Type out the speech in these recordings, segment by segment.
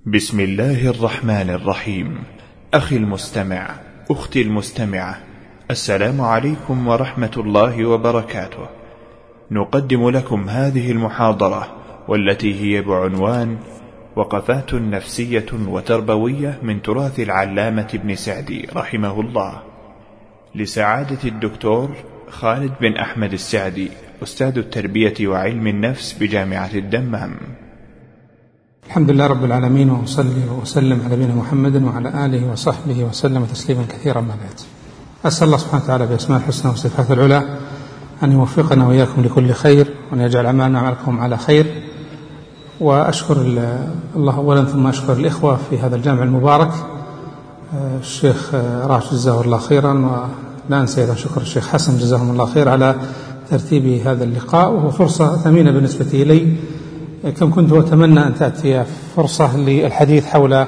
بسم الله الرحمن الرحيم. أخي المستمع، أختي المستمعة، السلام عليكم ورحمة الله وبركاته. نقدم لكم هذه المحاضرة والتي هي بعنوان وقفات نفسية وتربوية من تراث العلامة ابن سعدي رحمه الله، لسعادة الدكتور خالد بن أحمد السعدي، أستاذ التربية وعلم النفس بجامعة الدمام. الحمد لله رب العالمين، وصلي وسلم على نبينا محمد وعلى آله وصحبه وسلم تسليما كثيرا. ما بعد، أسأل الله سبحانه وتعالى بأسماء الحسنى وصفاته العلى أن يوفقنا وإياكم لكل خير، وأن يجعل أعمالنا وأعمالكم على خير. وأشكر الله أولا، ثم أشكر الإخوة في هذا الجامع المبارك، الشيخ راشد جزاه الله خيرا، ولا أنسى أيضا شكر الشيخ حسن جزاهم الله خير على ترتيب هذا اللقاء، وهو فرصة ثمينة بالنسبة إلي. كم كنت أتمنى أن تأتي فرصة للحديث حول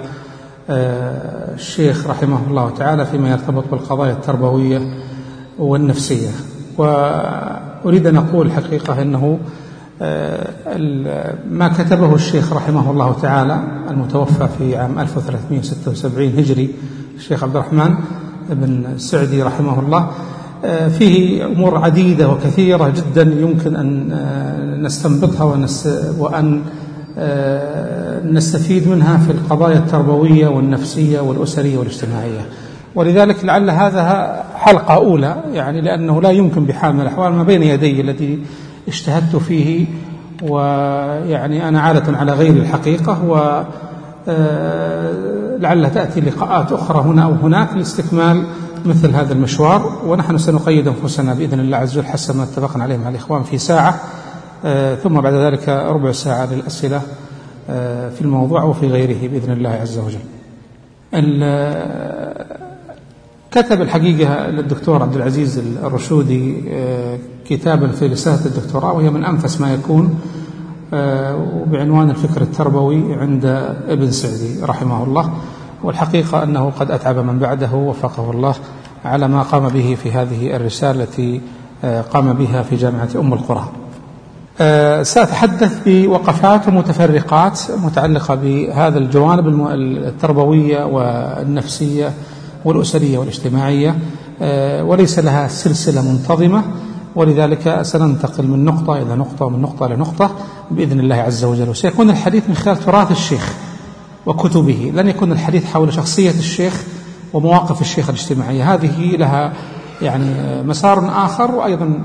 الشيخ رحمه الله تعالى فيما يرتبط بالقضايا التربوية والنفسية. وأريد أن أقول حقيقة أنه ما كتبه الشيخ رحمه الله تعالى المتوفى في عام 1376 هجري، الشيخ عبد الرحمن بن السعدي رحمه الله، فيه أمور عديدة وكثيرة جدا يمكن أن نستنبطها وأن نستفيد منها في القضايا التربوية والنفسية والأسرية والاجتماعية. ولذلك لعل هذا حلقة أولى، يعني لأنه لا يمكن بحال من الأحوال ما بين يدي الذي اجتهدت فيه، ويعني أنا عادة على غير الحقيقة، ولعل تأتي لقاءات أخرى هنا أو هناك لاستكمال مثل هذا المشوار. ونحن سنقيد أنفسنا بإذن الله عز وجل حسب ما اتفقنا عليه مع الإخوان في ساعة، ثم بعد ذلك ربع ساعة للأسئلة في الموضوع وفي غيره بإذن الله عز وجل. كتب الحقيقة للدكتور عبد العزيز الرشودي كتابا في رسالة الدكتوراه، وهي من أنفس ما يكون، بعنوان الفكر التربوي عند ابن سعدي رحمه الله. والحقيقة أنه قد أتعب من بعده وفقه الله على ما قام به في هذه الرسالة التي قام بها في جامعة أم القرى. سأتحدث بوقفات ومتفرقات متعلقة بهذا الجوانب التربوية والنفسية والأسرية والاجتماعية، وليس لها سلسلة منتظمة، ولذلك سننتقل من نقطة إلى نقطة ومن نقطة إلى نقطة بإذن الله عز وجل. وسيكون الحديث من خلال تراث الشيخ وكتبه، لن يكون الحديث حول شخصية الشيخ ومواقف الشيخ الاجتماعية، هذه لها يعني مسار آخر، وأيضا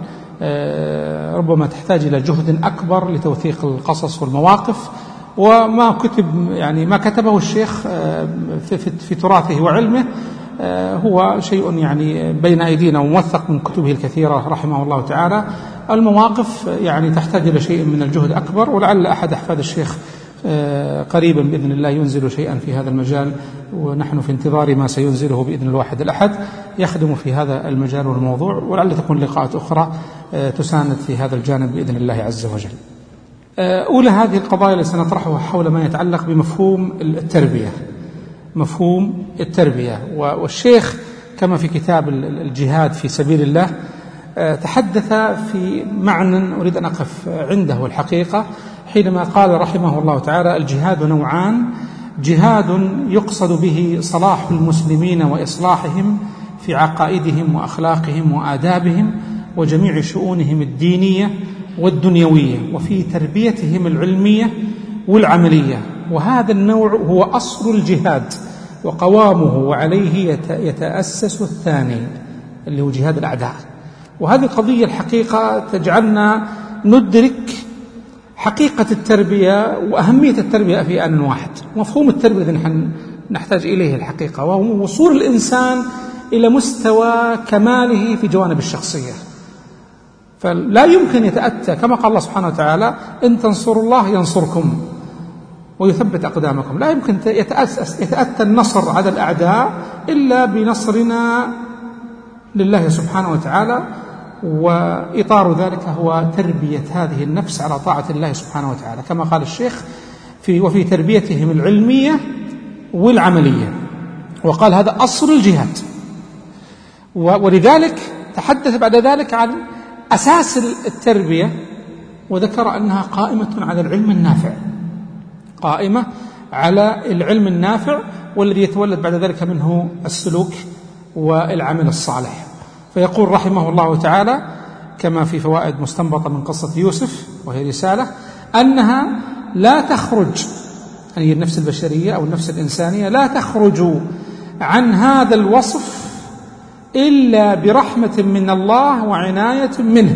ربما تحتاج إلى جهد أكبر لتوثيق القصص والمواقف. وما كتب يعني ما كتبه الشيخ في تراثه وعلمه هو شيء يعني بين أيدينا وموثق من كتبه الكثيرة رحمه الله تعالى. المواقف يعني تحتاج إلى شيء من الجهد أكبر، ولعل أحد أحفاد الشيخ قريبا بإذن الله ينزل شيئا في هذا المجال، ونحن في انتظار ما سينزله بإذن الواحد الأحد يخدم في هذا المجال والموضوع، ولعل تكون لقاءات أخرى تساند في هذا الجانب بإذن الله عز وجل. أولى هذه القضايا التي سنطرحها حول ما يتعلق بمفهوم التربية، مفهوم التربية. والشيخ كما في كتاب الجهاد في سبيل الله تحدث في معنى أريد أن أقف عنده الحقيقة، حينما قال رحمه الله تعالى: الجهاد نوعان، جهاد يقصد به صلاح المسلمين وإصلاحهم في عقائدهم وأخلاقهم وآدابهم وجميع شؤونهم الدينية والدنيوية، وفي تربيتهم العلمية والعملية، وهذا النوع هو أصل الجهاد وقوامه، وعليه يتأسس الثاني اللي هو جهاد الأعداء. وهذه القضية الحقيقة تجعلنا ندرك حقيقة التربية وأهمية التربية في آن واحد. مفهوم التربية الذي نحتاج إليه الحقيقة، وهو وصول الإنسان إلى مستوى كماله في جوانب الشخصية. فلا يمكن يتأتى كما قال الله سبحانه وتعالى: إن تنصروا الله ينصركم ويثبت أقدامكم. لا يمكن يتأتى النصر على الأعداء إلا بنصرنا لله سبحانه وتعالى، وإطار ذلك هو تربية هذه النفس على طاعة الله سبحانه وتعالى، كما قال الشيخ وفي تربيتهم العلمية والعملية، وقال هذا أصل الجهاد. ولذلك تحدث بعد ذلك عن أساس التربية، وذكر أنها قائمة على العلم النافع، قائمة على العلم النافع، والذي يتولد بعد ذلك منه السلوك والعمل الصالح. فيقول رحمه الله تعالى كما في فوائد مستنبطة من قصة يوسف وهي رسالة، أنها لا تخرج، يعني النفس البشرية أو النفس الإنسانية لا تخرج عن هذا الوصف إلا برحمة من الله وعناية منه،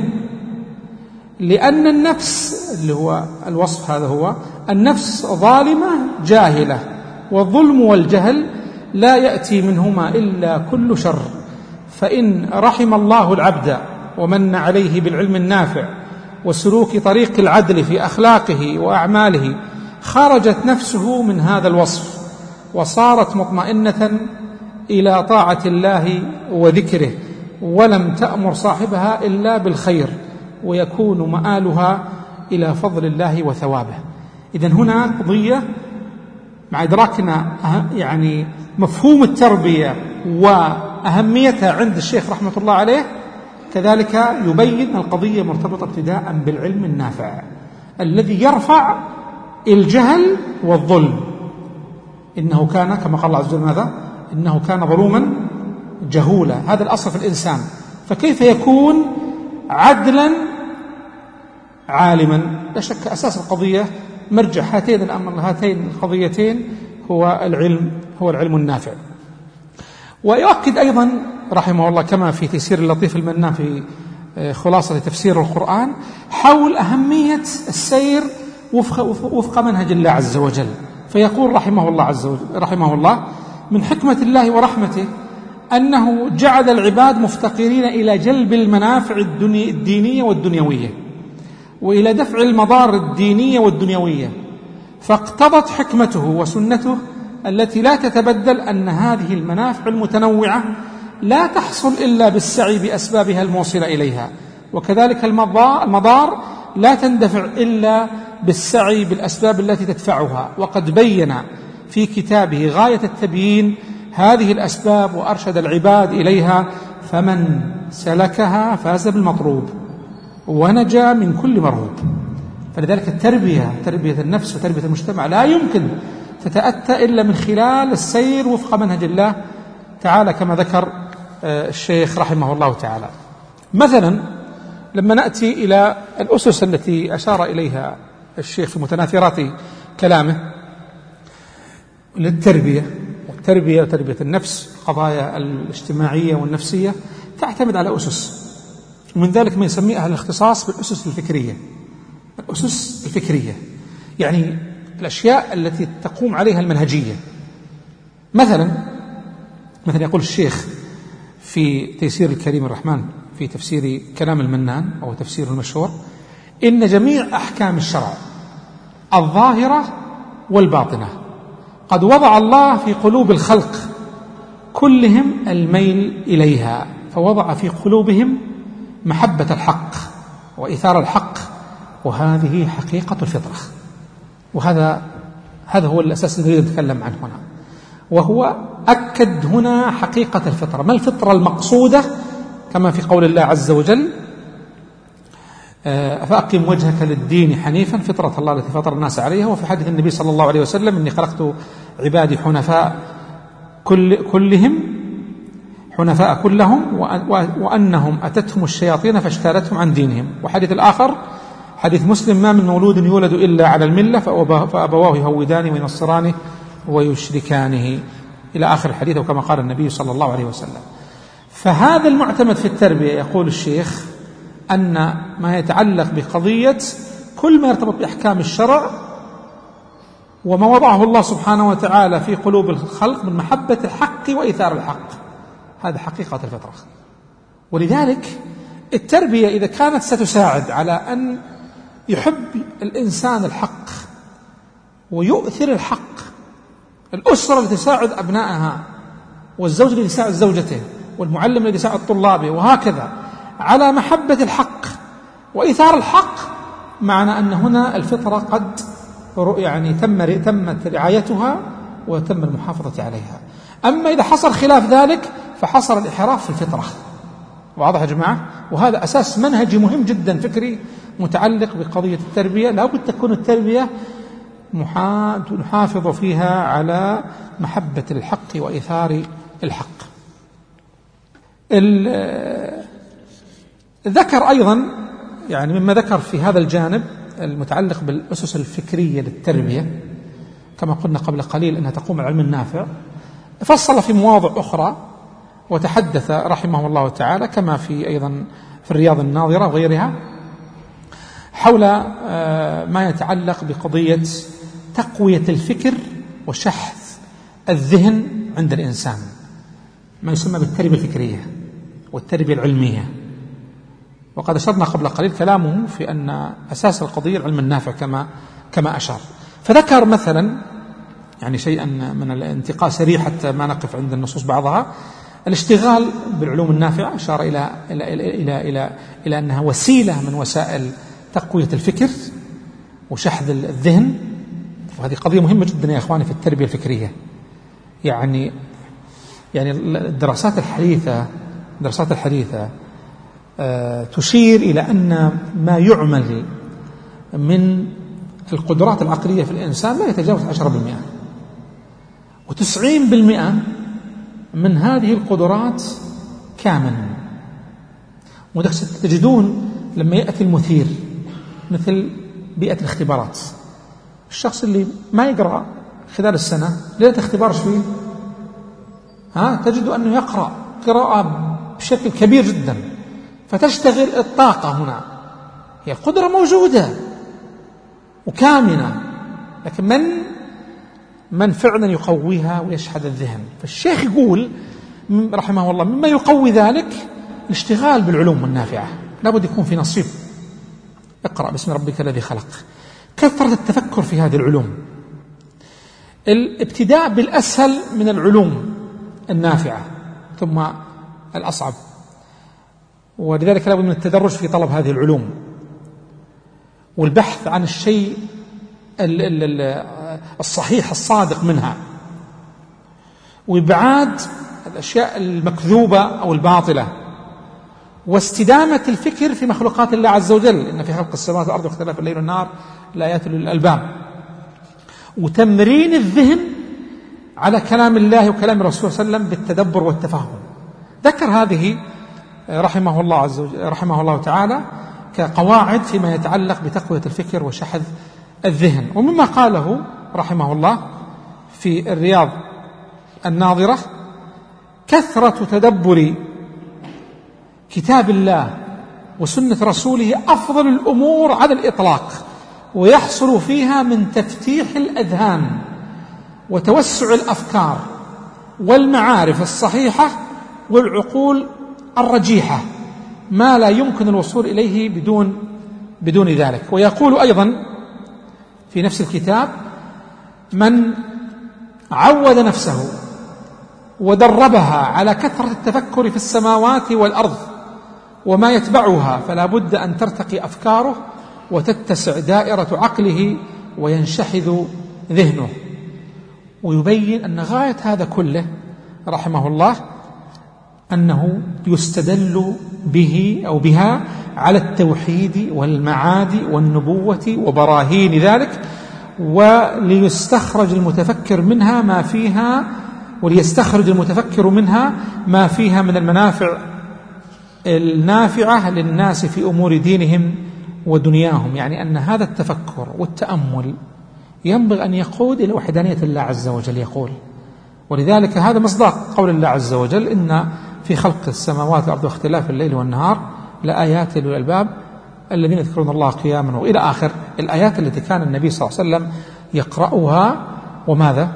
لأن النفس اللي هو الوصف هذا هو النفس ظالمة جاهلة، والظلم والجهل لا يأتي منهما إلا كل شر. فإن رحم الله العبد ومن عليه بالعلم النافع وسلوك طريق العدل في أخلاقه وأعماله، خرجت نفسه من هذا الوصف وصارت مطمئنة إلى طاعة الله وذكره، ولم تأمر صاحبها إلا بالخير، ويكون مآلها إلى فضل الله وثوابه. إذن هنا قضية مع إدراكنا يعني مفهوم التربية وأهميتها عند الشيخ رحمة الله عليه، كذلك يبين القضية مرتبطة ابتداء بالعلم النافع الذي يرفع الجهل والظلم. إنه كان كما قال الله عز وجل ماذا؟ إنه كان ظلوما جهولا، هذا الأصل في الإنسان، فكيف يكون عدلا عالما؟ لا شك أساس القضية مرجع هاتين القضيتين هو العلم النافع. ويؤكد أيضا رحمه الله كما في تيسير اللطيف المنان في خلاصة تفسير القرآن حول أهمية السير وفق منهج الله عز وجل. فيقول رحمه الله من حكمة الله ورحمته أنه جعل العباد مفتقرين إلى جلب المنافع الدينية والدنيوية وإلى دفع المضار الدينية والدنيوية، فاقتضت حكمته وسنته التي لا تتبدل أن هذه المنافع المتنوعة لا تحصل إلا بالسعي بأسبابها الموصلة إليها، وكذلك المضار لا تندفع إلا بالسعي بالأسباب التي تدفعها. وقد بين في كتابه غاية التبيين هذه الأسباب وأرشد العباد إليها، فمن سلكها فاز بالمطلوب ونجا من كل مرهوب. فلذلك تربية النفس وتربية المجتمع لا يمكن تتأتى إلا من خلال السير وفق منهج الله تعالى كما ذكر الشيخ رحمه الله تعالى. مثلا لما نأتي إلى الأسس التي أشار إليها الشيخ في متناثرات كلامه للتربية وتربية النفس، القضايا الاجتماعية والنفسية تعتمد على أسس، ومن ذلك ما يسميه أهل الاختصاص بالأسس الفكرية. الأسس الفكرية يعني الأشياء التي تقوم عليها المنهجية. مثلا يقول الشيخ في تيسير الكريم الرحمن في تفسير كلام المنان أو تفسير المشهور: إن جميع أحكام الشرع الظاهرة والباطنة قد وضع الله في قلوب الخلق كلهم الميل إليها، فوضع في قلوبهم محبة الحق وإثار الحق، وهذه حقيقة الفطرة. وهذا هو الأساس الذي نتكلم عنه هنا، وهو أكد هنا حقيقة الفطرة. ما الفطرة المقصودة؟ كما في قول الله عز وجل: فأقم وجهك للدين حنيفا فطرة الله التي فطر الناس عليها. وفي حديث النبي صلى الله عليه وسلم: إني خلقت عبادي حنفاء كلهم وأنهم أتتهم الشياطين فاجتالتهم عن دينهم. وحديث الآخر حديث مسلم: ما من مولود يولد إلا على الملة فأبواه يهودانه وينصرانه ويشركانه، إلى آخر الحديث، وكما قال النبي صلى الله عليه وسلم. فهذا المعتمد في التربية، يقول الشيخ، أن ما يتعلق بقضية كل ما يرتبط بأحكام الشرع وما وضعه الله سبحانه وتعالى في قلوب الخلق من محبة الحق وإيثار الحق، هذا حقيقة الفطرة. ولذلك التربية إذا كانت ستساعد على أن يحب الإنسان الحق ويؤثر الحق، الأسرة التي تساعد أبنائها، والزوج الذي يساعد زوجته، والمعلم الذي يساعد طلابه، وهكذا على محبة الحق وإيثار الحق، معنى أن هنا الفطرة قد تمت رعايتها وتم المحافظة عليها. أما إذا حصل خلاف ذلك فحصل الانحراف في الفطرة. واضح يا جماعة؟ وهذا أساس منهجي مهم جدا فكري متعلق بقضية التربية. لا بد تكون التربية نحافظ فيها على محبة الحق وإيثار الحق. ذكر أيضا يعني مما ذكر في هذا الجانب المتعلق بالأسس الفكرية للتربية، كما قلنا قبل قليل أنها تقوم على العلم النافع، فصل في مواضع أخرى وتحدث رحمه الله تعالى كما في أيضا في الرياض الناظرة وغيرها حول ما يتعلق بقضية تقوية الفكر وشحذ الذهن عند الإنسان، ما يسمى بالتربية الفكرية والتربية العلمية. وقد أشرنا قبل قليل كلامه في أن أساس القضية العلم النافع كما أشار. فذكر مثلا يعني شيئا من الانتقاء سريع حتى ما نقف عند النصوص بعضها، الاشتغال بالعلوم النافعة، أشار إلى أنها وسيلة من وسائل تقوية الفكر وشحذ الذهن، وهذه قضية مهمة جدا يا إخواني في التربية الفكرية. يعني الدراسات الحديثة تشير إلى أن ما يعمل من القدرات العقلية في الإنسان لا يتجاوز 10%، و90% من هذه القدرات كامن. وتجدون لما يأتي المثير مثل بيئة الاختبارات، الشخص اللي ما يقرأ خلال السنة ليلة اختبار فيه تجد أنه يقرأ قراءة بشكل كبير جدا، فتشتغل الطاقة هنا، هي قدرة موجودة وكامنة، لكن من فعلا يقويها ويشحذ الذهن. فالشيخ يقول رحمه الله مما يقوي ذلك الاشتغال بالعلوم النافعة، لابد يكون في نصيب. اقرأ باسم ربك الذي خلق، كثرة التفكر في هذه العلوم، الابتداء بالأسهل من العلوم النافعة ثم الأصعب، ولذلك لابد من التدرج في طلب هذه العلوم والبحث عن الشيء الصحيح الصادق منها، وإبعاد الأشياء المكذوبة أو الباطلة، واستدامة الفكر في مخلوقات الله عز وجل، إن في خلق السماوات والأرض واختلاف الليل والنهار لآيات للألباب، وتمرين الذهن على كلام الله وكلام الرسول صلى الله عليه وسلم بالتدبر والتفهم. ذكر هذه رحمه الله تعالى كقواعد فيما يتعلق بتقوية الفكر وشحذ الذهن. ومما قاله رحمه الله في الرياض الناظرة: كثرة تدبر كتاب الله وسنة رسوله أفضل الأمور على الإطلاق، ويحصل فيها من تفتيح الأذهان وتوسع الأفكار والمعارف الصحيحة والعقول الرجيحة ما لا يمكن الوصول إليه بدون ذلك. ويقول أيضا في نفس الكتاب: من عود نفسه ودربها على كثرة التفكر في السماوات والأرض وما يتبعها فلا بد أن ترتقي أفكاره وتتسع دائرة عقله وينشحذ ذهنه. ويبين أن غاية هذا كله رحمه الله أنه يستدل به أو بها على التوحيد والمعاد والنبوة وبراهين ذلك، وليستخرج المتفكر منها ما فيها من المنافع النافعة للناس في أمور دينهم ودنياهم. يعني أن هذا التفكر والتأمل ينبغي أن يقود إلى وحدانية الله عز وجل. يقول: ولذلك هذا مصداق قول الله عز وجل: إن في خلق السماوات والأرض واختلاف الليل والنهار لآيات لأولي الألباب الذين يذكرون الله قياما، وإلى آخر الآيات التي كان النبي صلى الله عليه وسلم يقرأها. وماذا؟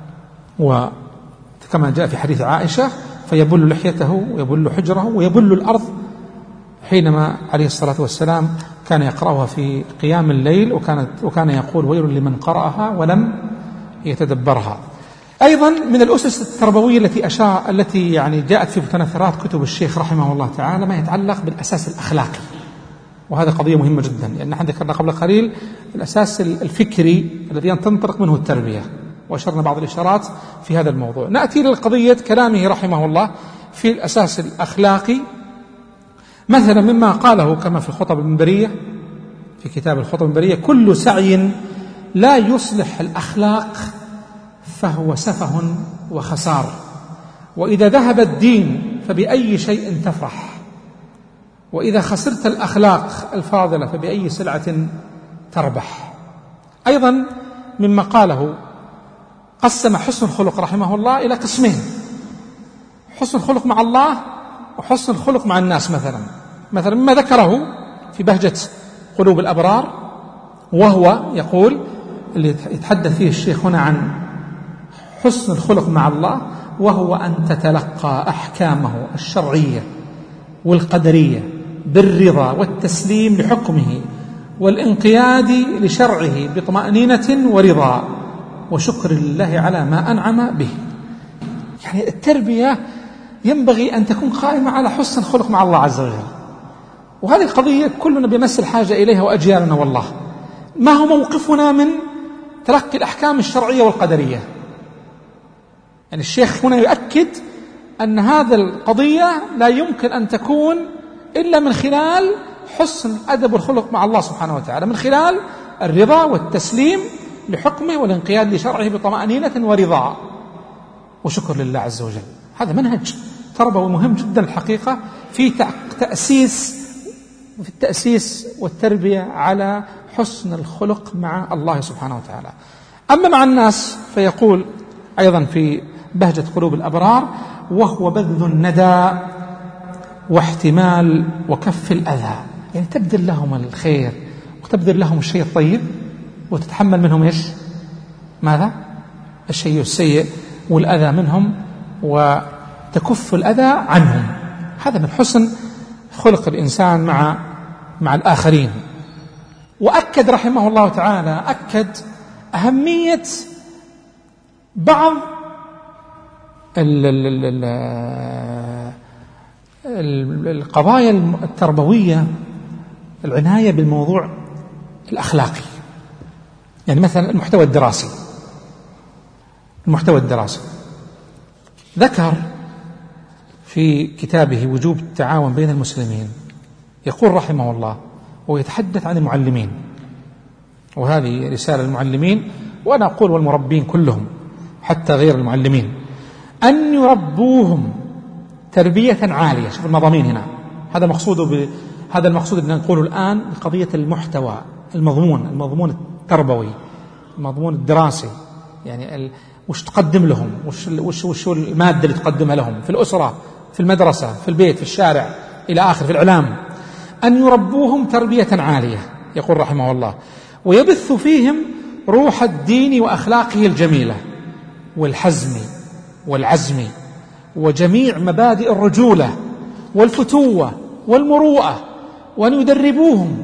وكما جاء في حديث عائشة: فيبل لحيته ويبل حجره ويبل الأرض، حينما عليه الصلاة والسلام كان يقرأها في قيام الليل، وكان يقول: ويل لمن قرأها ولم يتدبرها. أيضا من الأسس التربوية التي يعني جاءت في متناثرات كتب الشيخ رحمه الله تعالى ما يتعلق بالأساس الأخلاقي، وهذا قضية مهمة جدا، لأن احنا ذكرنا قبل قليل الأساس الفكري الذي تنطلق منه التربية، وأشرنا بعض الإشارات في هذا الموضوع. نأتي للقضية كلامه رحمه الله في الأساس الأخلاقي، مثلا مما قاله كما في الخطب المنبرية، في كتاب الخطب المنبرية: كل سعي لا يصلح الأخلاق فهو سفه وخسار، وإذا ذهب الدين فبأي شيء تفرح، وإذا خسرت الأخلاق الفاضلة فبأي سلعة تربح. أيضا مما قاله قسم حسن الخلق رحمه الله إلى قسمين: حسن الخلق مع الله وحسن الخلق مع الناس. مثلا مما ذكره في بهجة قلوب الأبرار، وهو يقول اللي يتحدث فيه الشيخ هنا عن حسن الخلق مع الله، وهو أن تتلقى أحكامه الشرعية والقدرية بالرضا والتسليم لحكمه والانقياد لشرعه بطمأنينة ورضا وشكر لله على ما أنعم به. يعني التربية ينبغي أن تكون قائمة على حسن الخلق مع الله عز وجل، وهذه القضية كلنا بيمس الحاجة إليها وأجيالنا. والله ما هو موقفنا من تلقي الأحكام الشرعية والقدرية؟ يعني الشيخ هنا يؤكد أن هذا القضية لا يمكن أن تكون إلا من خلال حسن الأدب والخلق مع الله سبحانه وتعالى، من خلال الرضا والتسليم لحكمه والانقياد لشرعه بطمأنينة ورضا وشكر لله عز وجل. هذا منهج تربوي مهم جدا الحقيقة في التأسيس والتربية على حسن الخلق مع الله سبحانه وتعالى. أما مع الناس فيقول أيضا في بهجة قلوب الأبرار: وهو بذل الندى واحتمال وكف الأذى. يعني تبذل لهم الخير وتبذل لهم الشيء الطيب وتتحمل منهم إيش؟ ماذا؟ الشيء السيء والأذى منهم وتكف الأذى عنهم. هذا من حسن خلق الإنسان مع الآخرين. وأكد رحمه الله تعالى أهمية بعض القضايا التربوية، العناية بالموضوع الأخلاقي. يعني مثلا المحتوى الدراسي ذكر في كتابه وجوب التعاون بين المسلمين، يقول رحمه الله ويتحدث عن المعلمين، وهذه رسالة للمعلمين، وأنا أقول والمربين كلهم حتى غير المعلمين، أن يربوهم تربية عالية. شوف المضامين هنا، هذا المقصود اللي نقوله الآن، قضية المحتوى، المضمون التربوي، المضمون الدراسي. يعني وش تقدم لهم، وش المادة اللي تقدمها لهم في الأسرة، في المدرسة، في البيت، في الشارع، إلى آخر، في الإعلام. أن يربوهم تربية عالية، يقول رحمه الله، ويبث فيهم روح الدين وأخلاقه الجميلة والحزم والعزم وجميع مبادئ الرجولة والفتوة والمروءة، وأن يدربوهم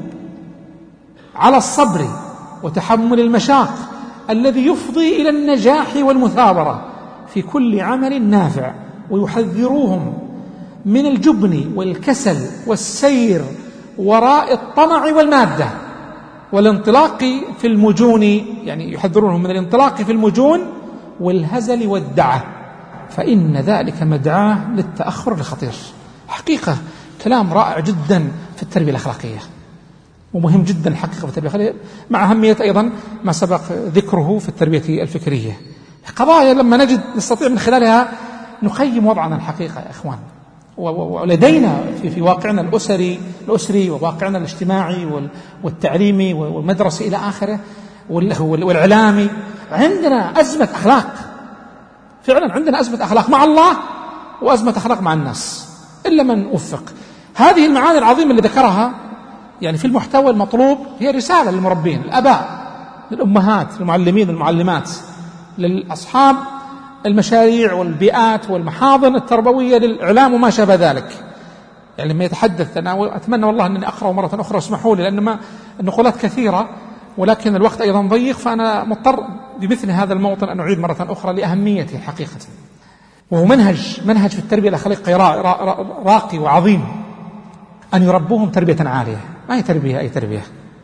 على الصبر وتحمل المشاق الذي يفضي إلى النجاح والمثابرة في كل عمل نافع، ويحذروهم من الجبن والكسل والسير وراء الطمع والمادة والانطلاق في المجون. يعني يحذرونهم من الانطلاق في المجون والهزل والدعة، فإن ذلك مدعاة للتأخر الخطير. حقيقة كلام رائع جدا في التربية الأخلاقية، ومهم جدا الحقيقة في التربية الأخلاقية، مع أهمية أيضا ما سبق ذكره في التربية الفكرية. قضايا لما نستطيع من خلالها نقيم وضعنا الحقيقة يا إخوان، ولدينا في واقعنا الأسري وواقعنا الاجتماعي والتعليمي والمدرسي إلى آخره والإعلامي، عندنا أزمة أخلاق. فعلا عندنا أزمة أخلاق مع الله وأزمة أخلاق مع الناس، إلا من وفق. هذه المعاني العظيمة اللي ذكرها يعني في المحتوى المطلوب هي رسالة للمربين، الآباء، للأمهات، للمعلمين والمعلمات، للأصحاب المشاريع والبيئات والمحاضن التربوية للإعلام وما شابه ذلك. يعني لما يتحدث، أنا أتمنى والله أنني أقرأ مرة أخرى، اسمحوا لي، لأن النقولات كثيرة ولكن الوقت أيضا ضيق، فأنا مضطر بمثل هذا الموطن أن أعيد مرة أخرى لأهميته حقيقة. وهو منهج في التربية الأخلاقية راقي وعظيم، أن يربوهم تربية عالية. ما هي تربية أي تربية؟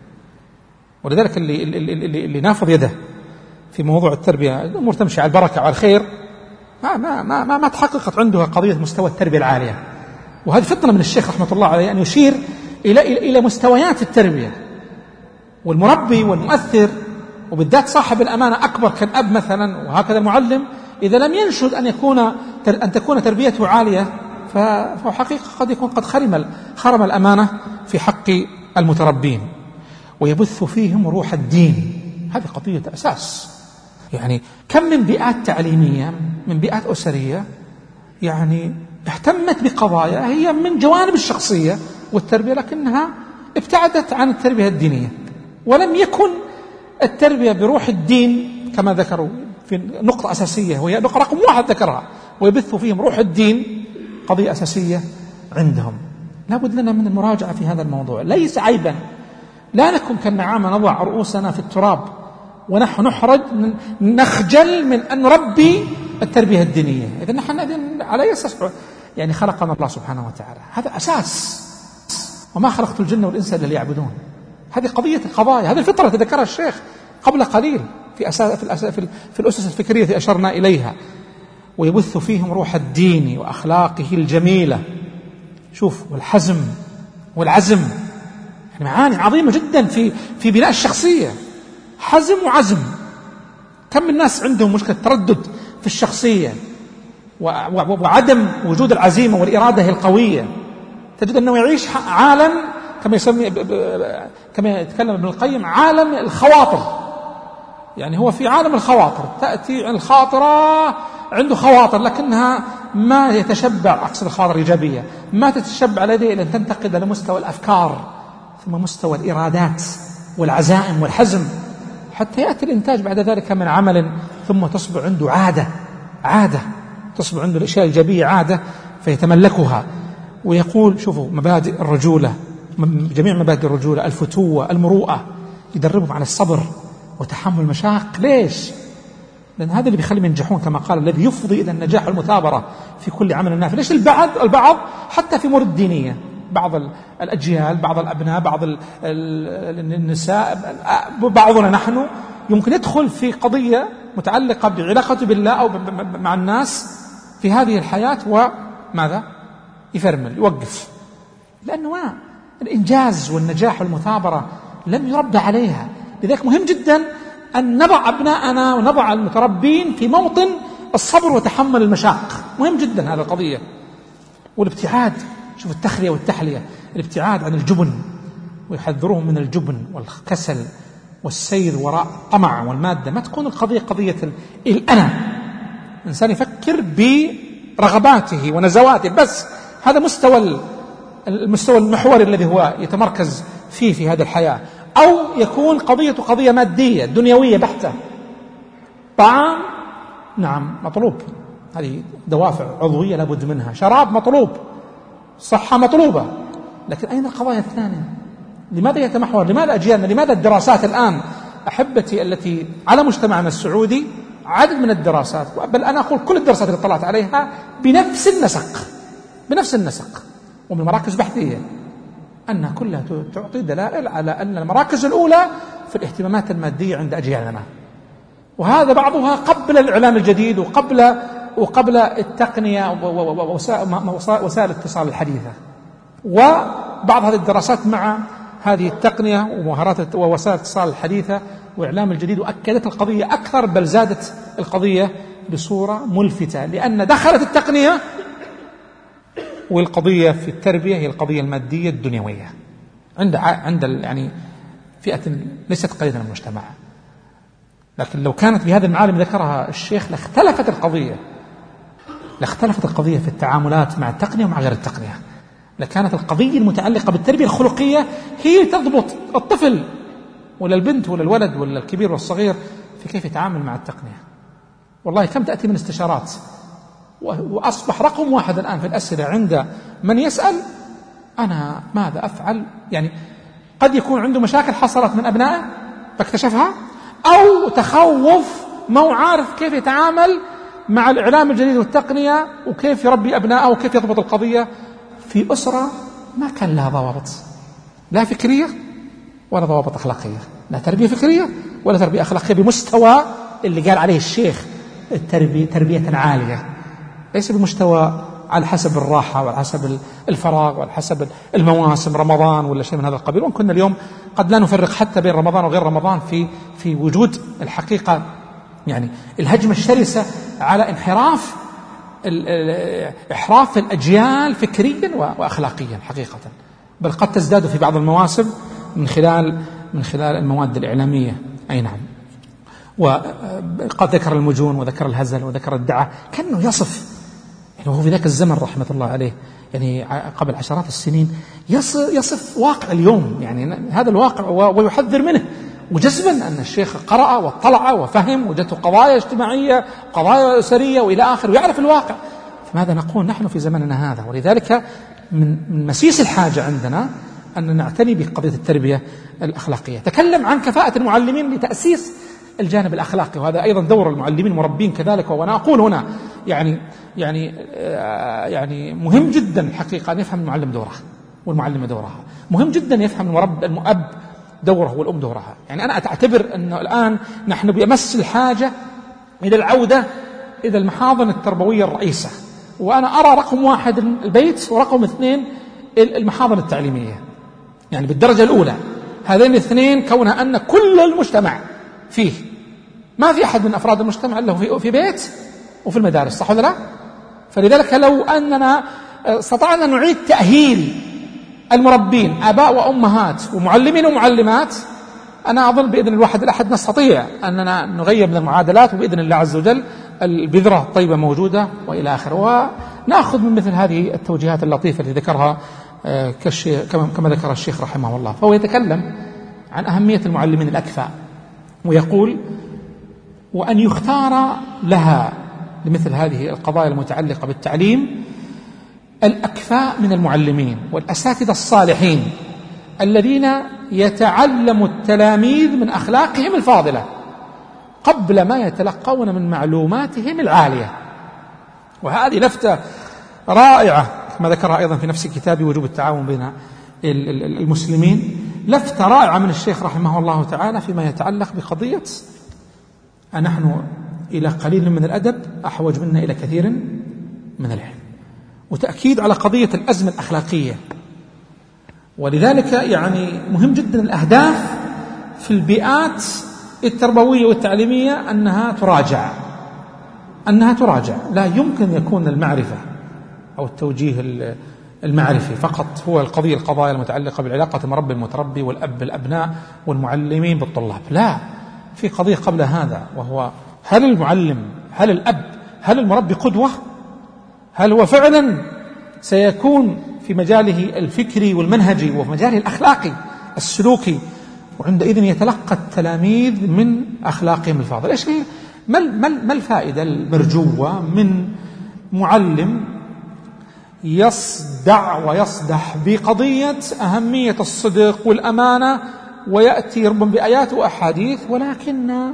ولذلك اللي نافض يده في موضوع التربية، الأمور تمشي على البركة وعلى الخير، ما تحققت عنده قضية مستوى التربية العالية. وهذه فطنة من الشيخ رحمة الله عليه أن يشير إلى مستويات التربية، والمربي والمؤثر وبالذات صاحب الأمانة أكبر كالأب مثلا وهكذا المعلم، إذا لم ينشد أن تكون تربيته عالية فهو حقيقة قد يكون قد خرم الأمانة في حق المتربين. ويبث فيهم روح الدين، هذه قضية أساس. يعني كم من بيئات تعليمية، من بيئات أسرية يعني اهتمت بقضايا هي من جوانب الشخصية والتربية، لكنها ابتعدت عن التربية الدينية، ولم يكن التربية بروح الدين كما ذكروا في نقطة أساسية وهي نقطة رقم 1 ذكرها، ويبث فيهم روح الدين، قضية أساسية عندهم. لا بد لنا من المراجعة في هذا الموضوع. ليس عيبا، لا نكن كالنعامة نضع رؤوسنا في التراب ونحن نخجل من أن نربي التربية الدينية. إذن نحن على أساس يعني خلقنا الله سبحانه وتعالى، هذا أساس. وما خلقت الجن والإنس إلا ليعبدون، هذه قضية القضايا، هذه الفطرة ذكرها الشيخ قبل قليل في الأسس الفكرية التي أشرنا إليها. ويبث فيهم روح الدين وأخلاقه الجميلة. شوف، والحزم والعزم، يعني معاني عظيمة جدا في بناء الشخصية. حزم وعزم. كم من الناس عندهم مشكلة تردد في الشخصية وعدم وجود العزيمة والإرادة القوية. تجد أنه يعيش عالم كما يتكلم ابن القيم عالم الخواطر. يعني هو في عالم الخواطر، تأتي الخاطرة عنده خواطر لكنها ما يتشبع، أقصد الخواطر الإيجابية، ما تتشبع لديه إلا أن تنتقل إلى مستوى الأفكار ثم مستوى الإرادات والعزائم والحزم، حتى يأتي الإنتاج بعد ذلك من عمل، ثم تصبح عنده عادة تصبح عنده الأشياء الإيجابية عادة فيتملكها. ويقول شوفوا مبادئ الرجولة، جميع مبادئ الرجولة، الفتوة، المروءة، يدربهم على الصبر وتحمل المشاق. ليش؟ لأن هذا اللي بيخليهم ينجحون، كما قال الذي يفضي إلى النجاح والمثابرة في كل عمل نافع. ليش البعض حتى في أمور الدينية، بعض الأجيال، بعض الأبناء، بعض النساء، بعضنا نحن يمكن يدخل في قضية متعلقة بعلاقته بالله أو مع الناس في هذه الحياة وماذا؟ يفرمل، يوقف، لأنه ما الإنجاز والنجاح والمثابرة لم يربى عليها. لذلك مهم جدا أن نضع أبناءنا ونضع المتربين في موطن الصبر وتحمل المشاق. مهم جدا هذه القضية. والابتعاد، شوف التخلية والتحلية، الابتعاد عن الجبن، ويحذرهم من الجبن والكسل والسير وراء الطمع والمادة. ما تكون القضية قضية الأنا، الإنسان يفكر برغباته ونزواته بس، هذا المستوى المحوري الذي هو يتمركز فيه في هذه الحياة. أو يكون قضية مادية دنيوية بحتة، طعام نعم مطلوب، هذه دوافع عضوية لابد منها، شراب مطلوب، صحة مطلوبة، لكن أين القضايا الثانية؟ لماذا يتمحور؟ لماذا أجيالنا؟ لماذا الدراسات الآن أحبتي التي على مجتمعنا السعودي عدد من الدراسات، بل أنا أقول كل الدراسات اللي طلعت عليها بنفس النسق ومن مراكز بحثية، أنها كلها تعطي دلائل على أن المراكز الأولى في الاهتمامات المادية عند أجيالنا، وهذا بعضها قبل الإعلام الجديد وقبل التقنية ووسائل الاتصال الحديثة. وبعض هذه الدراسات مع هذه التقنية ومهارات ووسائل الاتصال الحديثة وإعلام الجديد وأكدت القضية أكثر، بل زادت القضية بصورة ملفتة، لأن دخلت التقنية والقضية في التربية هي القضية المادية الدنيوية عند يعني فئة ليست قليلة من المجتمع. لكن لو كانت بهذا المعالم ذكرها الشيخ لاختلفت القضية في التعاملات مع التقنية ومع غير التقنية. لكانت القضية المتعلقة بالتربية الخلقية هي تضبط الطفل ولا البنت ولا الولد ولا الكبير والصغير في كيف يتعامل مع التقنية. والله كم تأتي من استشارات، وأصبح رقم 1 الآن في الأسئلة عند من يسأل أنا ماذا أفعل. يعني قد يكون عنده مشاكل حصلت من أبنائه فاكتشفها، أو تخوف ما هو عارف كيف يتعامل مع الإعلام الجديد والتقنية وكيف يربي أبنائه وكيف يضبط القضية في أسرة ما كان لها ضوابط، لا فكرية ولا ضوابط أخلاقية، لا تربية فكرية ولا تربية أخلاقية بمستوى اللي قال عليه الشيخ التربية تربية عالية، ليس بمستوى على حسب الراحة وعلى حسب الفراغ وعلى حسب المواسم، رمضان ولا شيء من هذا القبيل. وإن كنا اليوم قد لا نفرق حتى بين رمضان وغير رمضان في وجود الحقيقة يعني الهجمة الشرسة على إحراف الأجيال فكريا وأخلاقيا حقيقة، بل قد تزداد في بعض المواسم من خلال المواد الإعلامية. أي نعم. وقد ذكر المجون وذكر الهزل وذكر الدعاء، كأنه يصف يعني وهو في ذاك الزمن رحمة الله عليه يعني قبل عشرات السنين يصف واقع اليوم، يعني هذا الواقع ويحذر منه. وجزما أن الشيخ قرأ واطلع وفهم وجدته قضايا اجتماعية قضايا أسرية وإلى آخر ويعرف الواقع. فماذا نقول نحن في زمننا هذا؟ ولذلك من مسيس الحاجة عندنا أن نعتني بقضية التربية الأخلاقية. تكلم عن كفاءة المعلمين لتأسيس الجانب الأخلاقي، وهذا أيضا دور المعلمين المربين كذلك. وأنا أقول هنا يعني مهم جدا الحقيقة أن يفهم المعلم دوره والمعلمة دورها، مهم جدا يفهم الأب دوره والأم دورها. يعني أنا أعتبر أنه الآن نحن بأمس الحاجة إلى العودة إلى المحاضن التربوية الرئيسة، وأنا أرى رقم 1 البيت ورقم 2 المحاضن التعليمية، يعني بالدرجة الأولى هذين الاثنين، كونها أن كل المجتمع فيه، ما في أحد من أفراد المجتمع إلا في بيت وفي المدارس، صح ولا لا؟ فلذلك لو أننا استطعنا نعيد تأهيل المربين آباء وأمهات ومعلمين ومعلمات، أنا أظن بإذن الواحد الأحد نستطيع أننا نغير من المعادلات، وبإذن الله عز وجل البذرة الطيبة موجودة وإلى آخره. ونأخذ من مثل هذه التوجيهات اللطيفة التي ذكرها كما ذكر الشيخ رحمه الله. فهو يتكلم عن أهمية المعلمين الأكفاء، ويقول وأن يختار لها لمثل هذه القضايا المتعلقة بالتعليم الأكفاء من المعلمين والأساتذة الصالحين الذين يتعلم التلاميذ من أخلاقهم الفاضلة قبل ما يتلقون من معلوماتهم العالية. وهذه لفتة رائعة كما ذكرها أيضا في نفس كتاب وجوب التعاون بين المسلمين، لفتة رائعة من الشيخ رحمه الله تعالى فيما يتعلق بقضية نحن إلى قليل من الأدب أحوج منا إلى كثير من العلم، وتأكيد على قضية الأزمة الأخلاقية. ولذلك يعني مهم جدا الأهداف في البيئات التربوية والتعليمية أنها تراجع. لا يمكن يكون المعرفة أو التوجيه المعرفي فقط هو القضايا المتعلقة بالعلاقة المربي المتربي والأب بالأبناء والمعلمين بالطلاب. لا، في قضية قبل هذا، وهو هل المعلم، هل الأب، هل المربي قدوة؟ هل هو فعلا سيكون في مجاله الفكري والمنهجي وفي مجاله الأخلاقي السلوكي؟ وعندئذ يتلقى التلاميذ من أخلاقهم الفاضلة. إيش هي؟ ما الفائدة المرجوة من معلم يصدع ويصدح بقضية أهمية الصدق والأمانة ويأتي ربما بآيات وأحاديث، ولكن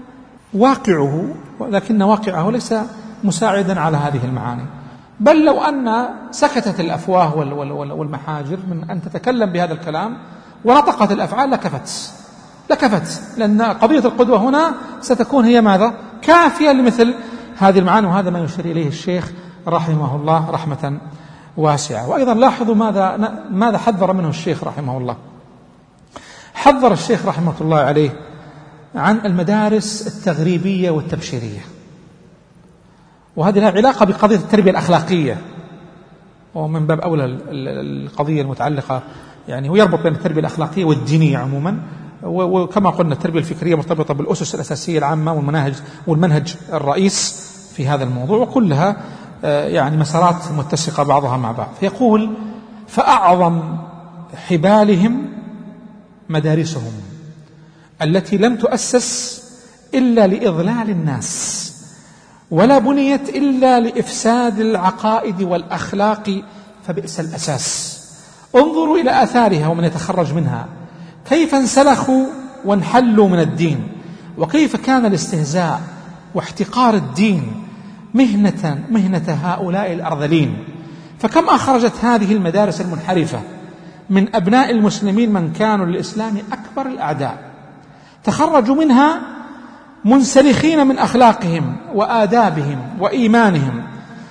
واقعه ليس مساعدا على هذه المعاني؟ بل لو أن سكتت الأفواه والمحاجر من أن تتكلم بهذا الكلام ونطقت الأفعال لكفت، لأن قضية القدوة هنا ستكون هي ماذا؟ كافية لمثل هذه المعاني. وهذا ما يشير إليه الشيخ رحمه الله رحمة واسعة. وأيضا لاحظوا ماذا حذر منه الشيخ رحمه الله. حذر الشيخ رحمه الله عليه عن المدارس التغريبية والتبشيرية، وهذه لها علاقة بقضية التربية الأخلاقية، ومن باب أولى القضية المتعلقة يعني هو يربط بين التربية الأخلاقية والدينية عموما. وكما قلنا التربية الفكرية مرتبطة بالأسس الأساسية العامة والمنهج الرئيس في هذا الموضوع، وكلها يعني مسارات متسقة بعضها مع بعض. فيقول فأعظم حبالهم مدارسهم التي لم تؤسس إلا لإضلال الناس ولا بنيت إلا لإفساد العقائد والأخلاق، فبئس الأساس. انظروا إلى آثارها ومن يتخرج منها، كيف انسلخوا وانحلوا من الدين، وكيف كان الاستهزاء واحتقار الدين مهنة هؤلاء الأرذلين. فكم أخرجت هذه المدارس المنحرفة من أبناء المسلمين من كانوا للإسلام أكبر الأعداء، تخرجوا منها منسلخين من أخلاقهم وآدابهم وإيمانهم،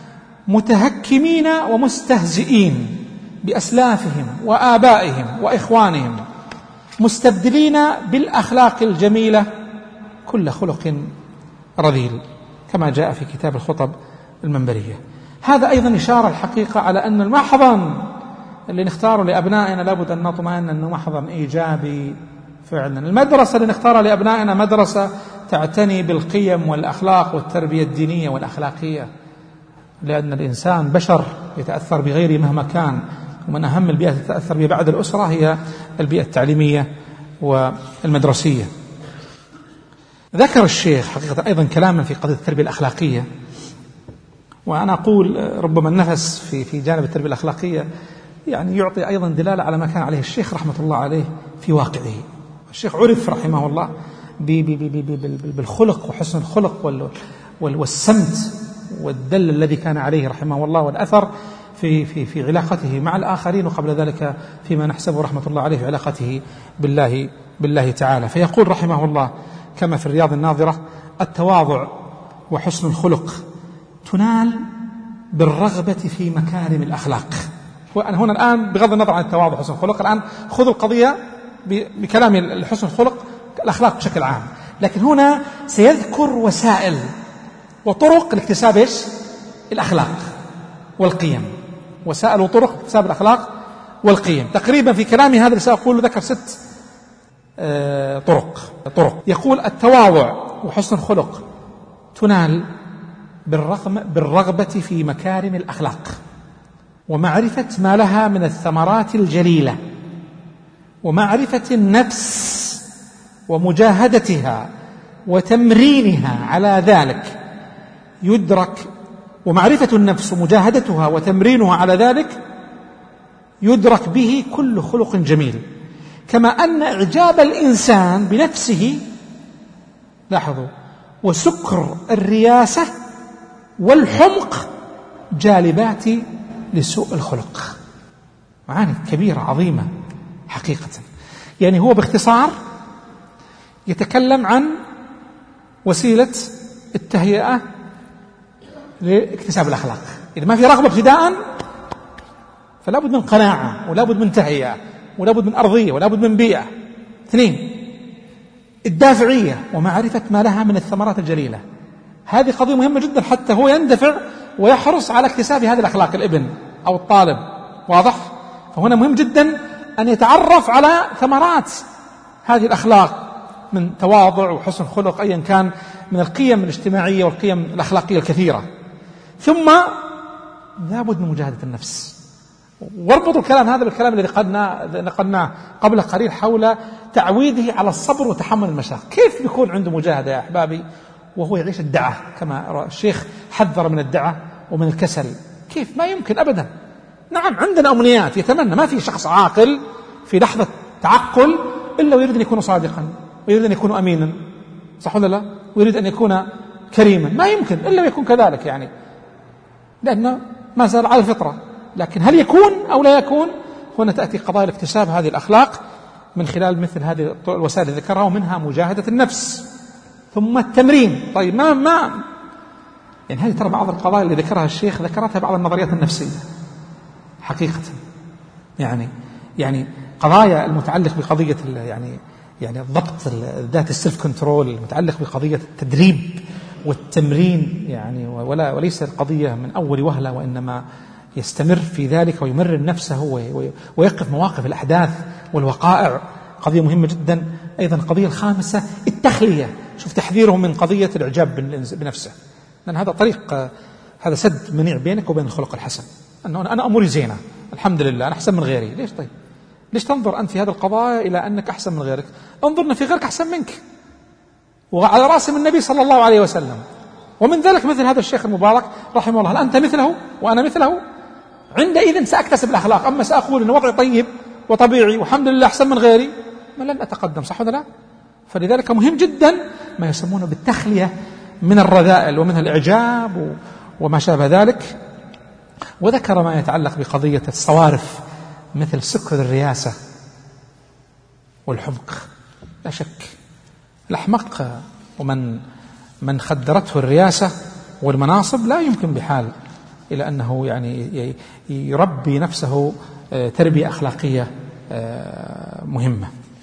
متهكمين ومستهزئين بأسلافهم وآبائهم وإخوانهم، مستبدلين بالأخلاق الجميلة كل خلق رذيل، كما جاء في كتاب الخطب المنبرية. هذا أيضا إشارة الحقيقة على أن المحضن اللي نختاره لأبنائنا لابد أن نطمئن أنه محضن إيجابي فعلا. المدرسة اللي نختارها لأبنائنا مدرسة تعتني بالقيم والأخلاق والتربية الدينية والأخلاقية، لأن الإنسان بشر يتأثر بغيره مهما كان، ومن أهم البيئات التي تتأثر بها بعد الأسرة هي البيئة التعليمية والمدرسية. ذكر الشيخ حقيقة أيضا كلاما في قضية التربية الأخلاقية، وأنا أقول ربما النفس في جانب التربية الأخلاقية يعني يعطي أيضا دلالة على ما كان عليه الشيخ رحمة الله عليه في واقعه. الشيخ عرف رحمه الله بالخلق وحسن الخلق والسمت والدل الذي كان عليه رحمه الله، والأثر في علاقته مع الآخرين، وقبل ذلك فيما نحسبه رحمة الله عليه في علاقته بالله تعالى. فيقول رحمه الله كما في الرياض الناظرة: التواضع وحسن الخلق تنال بالرغبة في مكارم الأخلاق. وأنا هنا الآن بغض النظر عن التواضع وحسن الخلق، الآن خذ القضية بكلام الحسن الخلق، الأخلاق بشكل عام، لكن هنا سيذكر وسائل وطرق لاكتساب الأخلاق والقيم، وسائل وطرق لاكتساب الأخلاق والقيم. تقريبا في كلامي هذا اللي سأقول ذكر 6 طرق. يقول: التواضع وحسن الخلق تنال بالرغبة في مكارم الأخلاق، ومعرفة ما لها من الثمرات الجليلة، ومعرفة النفس ومجاهدتها وتمرينها على ذلك يدرك، ومعرفة النفس ومجاهدتها وتمرينها على ذلك يدرك به كل خلق جميل، كما أن إعجاب الإنسان بنفسه، لاحظوا، وسكر الرياسة والحمق جالبات لسوء الخلق. معاني كبيرة عظيمة حقيقة. يعني هو باختصار يتكلم عن وسيلة التهيئة لاكتساب الأخلاق. إذا ما في رغبة ابتداء فلا بد من قناعة، ولا بد من تهيئة، ولا بد من أرضية، ولا بد من بيئة. 2 الدافعية ومعرفة ما لها من الثمرات الجليلة. هذه قضية مهمة جدا حتى هو يندفع ويحرص على اكتساب هذه الأخلاق، الابن أو الطالب، واضح؟ فهنا مهم جدا أن يتعرف على ثمرات هذه الأخلاق من تواضع وحسن خلق أيا كان من القيم الاجتماعية والقيم الأخلاقية الكثيرة. ثم لابد من مجاهدة النفس. واربطوا الكلام هذا بالكلام الذي نقلناه قبل قليل حول تعويده على الصبر وتحمل المشاق. كيف بيكون عنده مجاهدة يا أحبابي وهو يعيش الدعة، كما الشيخ حذر من الدعة ومن الكسل؟ كيف؟ ما يمكن أبدا. نعم عندنا أمنيات يتمنى، ما في شخص عاقل في لحظة تعقل إلا ويريد أن يكون صادقا، ويريد أن يكون أمينا، صح ولا لا؟ ويريد أن يكون كريما، ما يمكن إلا ويكون كذلك، يعني لأنه ما زال على الفطرة. لكن هل يكون أو لا يكون؟ هنا تأتي قضايا الاكتساب هذه الأخلاق من خلال مثل هذه الوسائل اللي ذكرها، ومنها مجاهدة النفس، ثم التمرين. طيب ما يعني هذه ترى بعض القضايا اللي ذكرها الشيخ ذكرتها بعض النظريات النفسية حقيقة، يعني قضايا المتعلق بقضية يعني الضبط الذات، السيلف كنترول، المتعلق بقضية التدريب والتمرين، يعني وليس القضية من أول وهلة، وإنما يستمر في ذلك ويمرن نفسه ويقف مواقف الأحداث والوقائع. قضية مهمة جدا. أيضا القضية الخامسة التخلية. شوف تحذيره من قضية الإعجاب بنفسه، لأن هذا طريق، هذا سد منيع بينك وبين الخلق الحسن. أنه أنا أموري زينة الحمد لله، أنا أحسن من غيري. ليش؟ طيب ليش تنظر أنت في هذه القضايا إلى أنك أحسن من غيرك؟ انظرنا في غيرك أحسن منك، وعلى رأس من النبي صلى الله عليه وسلم. ومن ذلك مثل هذا الشيخ المبارك رحمه الله، هل أنت مثله وأنا مثله؟ عندئذ سأكتسب الأخلاق. أما سأقول أن وضعي طيب وطبيعي والحمد لله أحسن من غيري، ما لن أتقدم، صح ولا لا؟ فلذلك مهم جدا ما يسمونه بالتخلية من الرذائل ومن الإعجاب وما شابه ذلك. وذكر ما يتعلق بقضية الصوارف مثل سكر الرياسة والحمق. لا شك الأحمق ومن خدرته الرياسة والمناصب لا يمكن بحال إلى أنه يعني يربي نفسه تربية أخلاقية مهمة.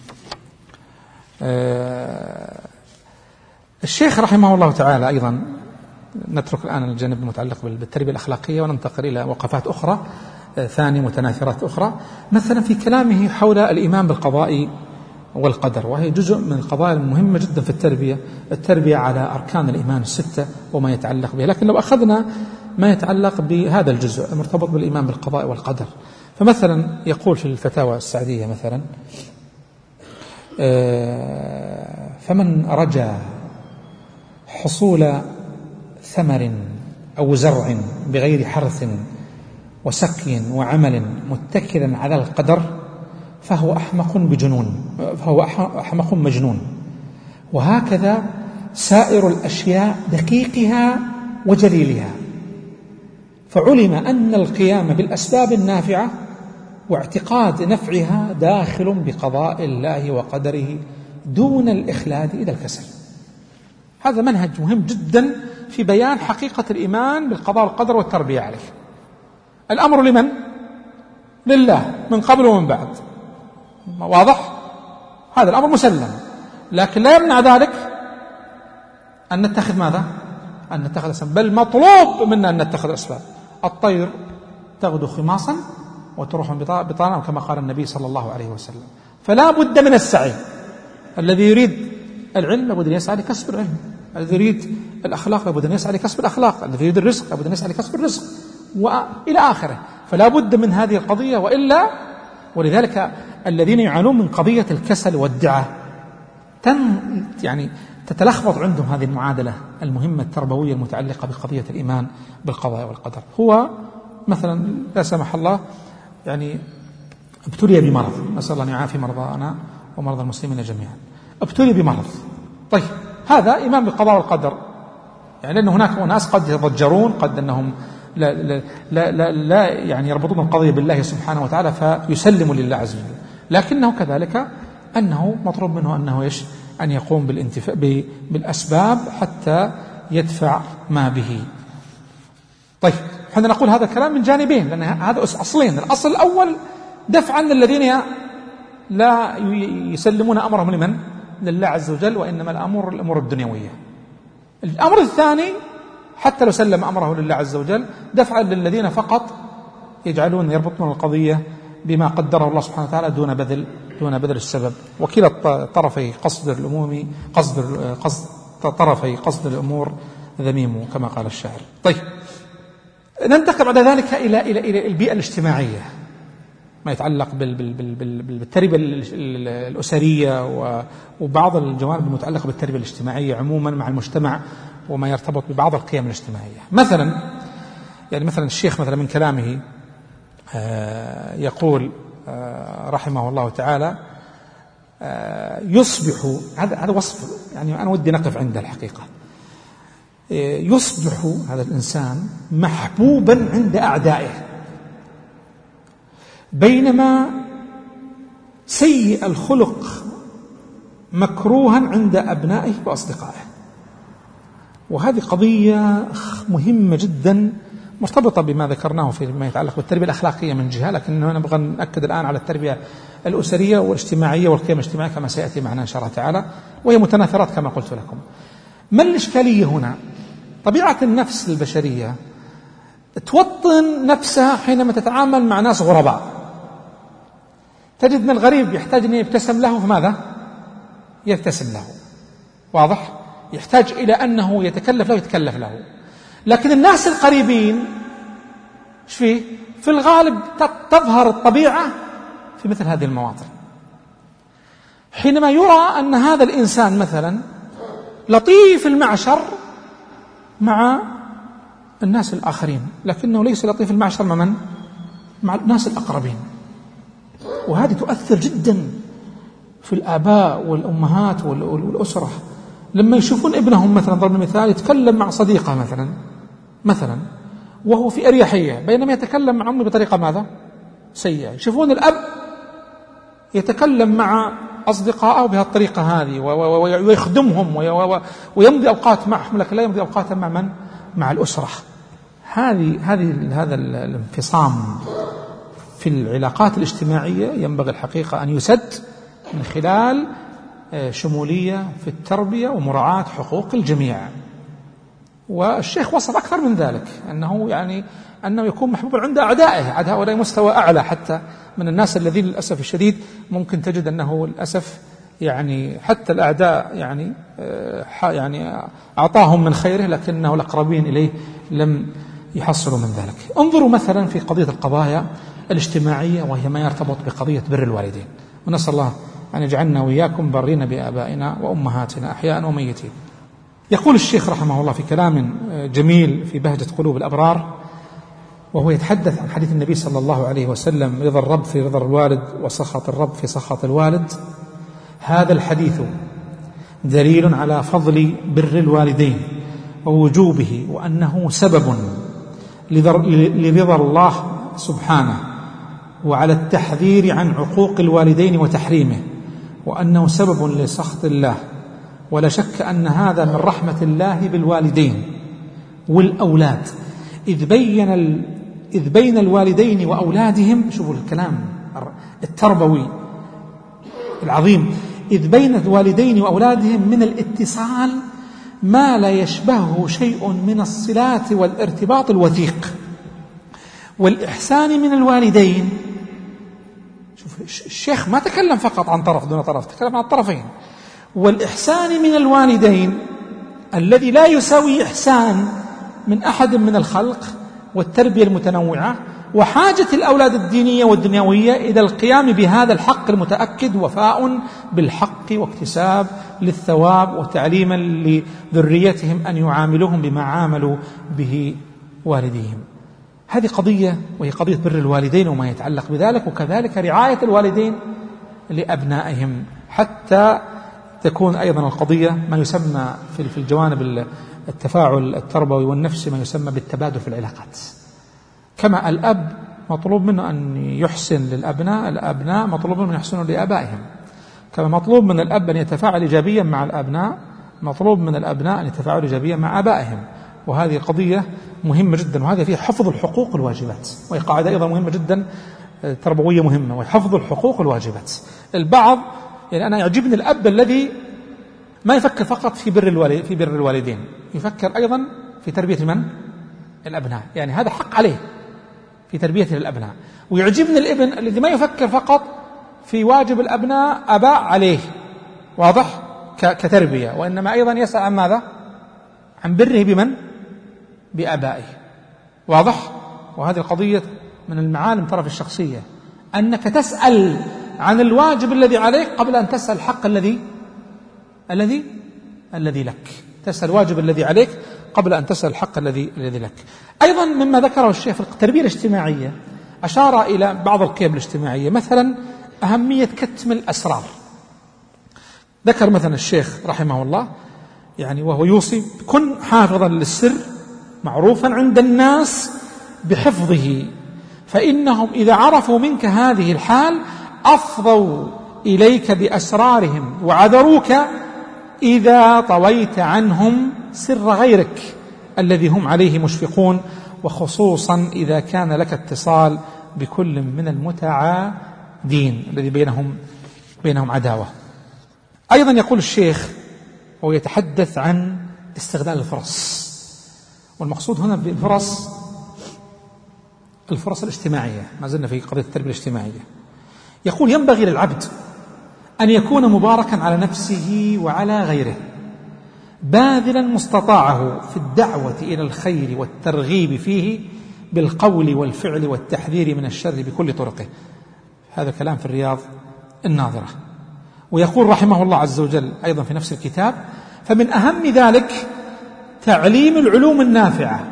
الشيخ رحمه الله تعالى أيضا، نترك الآن الجانب المتعلق بالتربية الأخلاقية وننتقل إلى وقفات أخرى ثانية متناثرات أخرى، مثلا في كلامه حول الإيمان بالقضاء والقدر، وهي جزء من القضايا المهمة جدا في التربية على أركان الإيمان الستة وما يتعلق بها. لكن لو أخذنا ما يتعلق بهذا الجزء المرتبط بالإيمان بالقضاء والقدر، فمثلا يقول في الفتاوى السعدية مثلا: فمن رجى حصول ثمر أو زرع بغير حرث وسقي وعمل متكلا على القدر فهو أحمق مجنون، وهكذا سائر الأشياء دقيقها وجليلها. فعلم أن القيام بالأسباب النافعة واعتقاد نفعها داخل بقضاء الله وقدره دون الإخلاد إلى الكسل. هذا منهج مهم جدا في بيان حقيقة الإيمان بالقضاء والقدر والتربية عليه. الأمر لمن؟ لله من قبل ومن بعد، واضح؟ هذا الأمر مسلم، لكن لا يمنع ذلك أن نتخذ ماذا؟ أن نتخذ أسباب، بل مطلوب منا أن نتخذ أسباب. الطير تغدو خماصا وتروح بطانا كما قال النبي صلى الله عليه وسلم. فلا بد من السعي. الذي يريد العلم لابد أن يسعى لكسب العلم، الذي يريد الأخلاق لابد أن يسعى لكسب الأخلاق، الذي يريد الرزق لابد أن يسعى لكسب الرزق، وإلى آخره. فلا بد من هذه القضية، وإلا ولذلك الذين يعانون من قضية الكسل والدعة يعني تتلخبط عندهم هذه المعادلة المهمة التربوية المتعلقة بقضية الإيمان بالقضاء والقدر. هو مثلا لا سمح الله يعني ابتلي بمرض، نسأل الله أن يعافي مرضانا ومرضى المسلمين جميعا، ابتلي بمرض. طيب هذا إيمان بالقضاء والقدر، يعني لأن هناك أناس قد يضجرون، قد أنهم لا يعني يربطون القضية بالله سبحانه وتعالى فيسلموا لله عز وجل، لكنه كذلك أنه مطلوب منه أنه أن يقوم بالأسباب حتى يدفع ما به. طيب احنا نقول هذا الكلام من جانبين، لأن هذا أصلين. الأصل الأول دفعا للذين لا يسلمون أمرهم لمن؟ لله عز وجل، وإنما الأمور الدنيوية. الأمر الثاني حتى لو سلم أمره لله عز وجل دفعا للذين فقط يربطون القضية بما قدره الله سبحانه وتعالى دون بذل السبب. وكلا طرفي قصد الأمور ذميم كما قال الشاعر. طيب ننتقل بعد ذلك إلى البيئة الاجتماعية، ما يتعلق بالتربية الأسرية وبعض الجوانب المتعلقة بالتربية الاجتماعية عموما مع المجتمع وما يرتبط ببعض القيم الاجتماعية. مثلا الشيخ مثلا من كلامه يقول رحمه الله تعالى: يصبح، هذا وصف يعني أنا ودي نقف عند الحقيقة، يصبح هذا الإنسان محبوبا عند أعدائه، بينما سيء الخلق مكروها عند أبنائه وأصدقائه. وهذه قضية مهمة جدا مرتبطة بما ذكرناه فيما يتعلق بالتربية الأخلاقية من جهة، لكننا نبغى نأكد الآن على التربية الأسرية والاجتماعية والقيم الاجتماعية كما سيأتي معنا إن شاء الله تعالى، وهي متناثرات كما قلت لكم. ما الإشكالية هنا؟ طبيعة النفس البشرية توطن نفسها حينما تتعامل مع ناس غرباء. تجد أن الغريب يحتاج أن يبتسم له، فماذا؟ يبتسم له، واضح؟ يحتاج إلى أنه يتكلف له. لكن الناس القريبين ايش فيه؟ في الغالب تظهر الطبيعة في مثل هذه المواطن. حينما يرى أن هذا الإنسان مثلا لطيف المعشر مع الناس الآخرين، لكنه ليس لطيف المعشر مع الناس الأقربين، وهذه تؤثر جدا في الآباء والأمهات والأسرة لما يشوفون ابنهم مثلا، ضرب المثال، يتكلم مع صديقه مثلا وهو في أريحية، بينما يتكلم مع أمه بطريقة ماذا؟ سيئة. يشوفون الأب يتكلم مع أصدقائه بهالطريقة هذه ويخدمهم ويمضي أوقات معهم، لكن لا يمضي أوقات مع من؟ مع الأسرة. هذا الانفصام في العلاقات الاجتماعية ينبغي الحقيقة أن يسد من خلال شمولية في التربية ومراعاة حقوق الجميع. والشيخ وصف أكثر من ذلك، أنه يكون محبوبا عند أعدائه، عند هؤلاء مستوى أعلى حتى من الناس الذين للأسف الشديد ممكن تجد أنه للأسف حتى الأعداء أعطاهم من خيره لكنه الأقربين إليه لم يحصلوا من ذلك. انظروا مثلا في قضية القضايا الاجتماعية، وهي ما يرتبط بقضية بر الوالدين، ونسأل الله أن يجعلنا وإياكم برين بآبائنا وأمهاتنا أحياء وميتين. يقول الشيخ رحمه الله في كلام جميل في بهجة قلوب الأبرار، وهو يتحدث عن حديث النبي صلى الله عليه وسلم: رضا الرب في رضا الوالد وسخط الرب في سخط الوالد. هذا الحديث دليل على فضل بر الوالدين ووجوبه، وأنه سبب لرضا الله سبحانه، وعلى التحذير عن عقوق الوالدين وتحريمه، وأنه سبب لسخط الله. ولا شك أن هذا من رحمة الله بالوالدين والأولاد، إذ بين الوالدين وأولادهم، شوفوا الكلام التربوي العظيم، إذ بين الوالدين وأولادهم من الاتصال ما لا يشبهه شيء من الصلات والارتباط الوثيق، والإحسان من الوالدين. شوف الشيخ ما تكلم فقط عن طرف دون طرف، تكلم عن الطرفين. والإحسان من الوالدين الذي لا يساوي إحسان من أحد من الخلق، والتربية المتنوعة، وحاجة الأولاد الدينية والدنيوية إلى القيام بهذا الحق المتأكد، وفاء بالحق واكتساب للثواب، وتعليما لذريتهم أن يعاملوهم بما عاملوا به والديهم. هذه قضية، وهي قضية بر الوالدين وما يتعلق بذلك، وكذلك رعاية الوالدين لأبنائهم، حتى تكون أيضا القضية ما يسمى في الجوانب التفاعل التربوي والنفسي ما يسمى بالتبادل في العلاقات. كما الأب مطلوب منه أن يحسن للأبناء، الأبناء مطلوب منهم أن يحسنوا لآبائهم. كما مطلوب من الأب أن يتفاعل إيجابيا مع الأبناء، مطلوب من الأبناء أن يتفاعلوا إيجابيا مع آبائهم. وهذه قضية مهمة جدا، وهذا فيه حفظ الحقوق والواجبات، وهي قاعدة أيضا مهمة جدا تربوية مهمة، وحفظ الحقوق والواجبات. البعض أنا يعجبني الأب الذي ما يفكر فقط في بر الوالدين، يفكر أيضا في تربية من؟ الأبناء، هذا حق عليه في تربيته للأبناء. ويعجبني الابن الذي ما يفكر فقط في واجب الأبناء أباء عليه، واضح، كتربية، وإنما أيضا يسأل عن ماذا؟ عن بره بمن؟ بآبائه، واضح. وهذه القضية من المعالم طرف الشخصية، أنك تسأل عن الواجب الذي عليك قبل أن تسأل الحق الذي لك. تسأل الواجب الذي عليك قبل أن تسأل الحق الذي لك. أيضا مما ذكره الشيخ في التربية الاجتماعية، أشار إلى بعض القيم الاجتماعية، مثلا أهمية كتم الأسرار. ذكر مثلا الشيخ رحمه الله وهو يوصي: كن حافظا للسر معروفا عند الناس بحفظه، فإنهم إذا عرفوا منك هذه الحال أفضوا إليك بأسرارهم، وعذروك إذا طويت عنهم سر غيرك الذي هم عليه مشفقون، وخصوصا إذا كان لك اتصال بكل من المتعادين الذي بينهم عداوة. أيضا يقول الشيخ وهو يتحدث عن استغلال الفرص، والمقصود هنا بالفرص الاجتماعية، ما زلنا في قضية التربية الاجتماعية. يقول: ينبغي للعبد أن يكون مباركا على نفسه وعلى غيره، باذلا مستطاعه في الدعوة إلى الخير والترغيب فيه بالقول والفعل والتحذير من الشر بكل طرقه. هذا كلام في الرياض الناظرة. ويقول رحمه الله عز وجل أيضا في نفس الكتاب: فمن أهم ذلك تعليم العلوم النافعة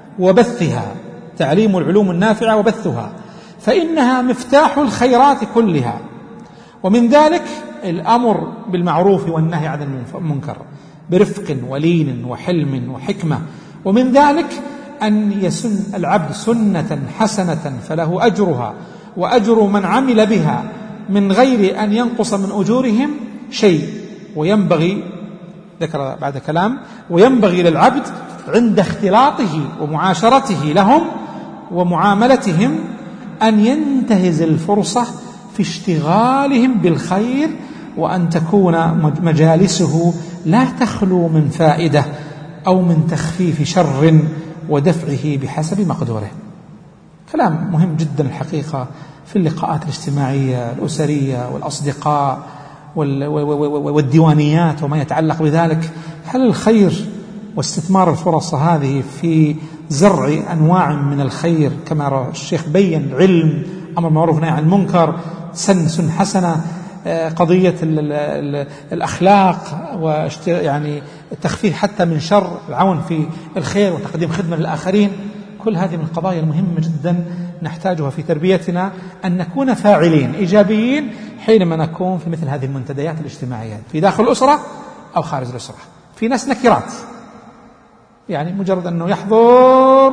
وبثها، فإنها مفتاح الخيرات كلها. ومن ذلك الأمر بالمعروف والنهي عن المنكر برفق ولين وحلم وحكمة. ومن ذلك أن يسن العبد سنة حسنة فله أجرها وأجر من عمل بها من غير أن ينقص من أجورهم شيء. وينبغي، ذكر بعد كلام: وينبغي للعبد عند اختلاطه ومعاشرته لهم ومعاملتهم أن ينتهز الفرصة في اشتغالهم بالخير، وأن تكون مجالسه لا تخلو من فائدة أو من تخفيف شر ودفعه بحسب مقدوره. كلام مهم جدا الحقيقة في اللقاءات الاجتماعية الأسرية والأصدقاء والديوانيات وما يتعلق بذلك. هل الخير واستثمار الفرص هذه في زرع أنواع من الخير كما الشيخ بين، علم، أمر معروف نهي عن المنكر، سن حسنة، قضية الأخلاق، يعني التخفيف حتى من شر، العون في الخير وتقديم خدمة للآخرين، كل هذه من القضايا المهمة جدا نحتاجها في تربيتنا، أن نكون فاعلين إيجابيين حينما نكون في مثل هذه المنتديات الاجتماعية في داخل الأسرة أو خارج الأسرة. في ناس نكرات، يعني مجرد أنه يحضر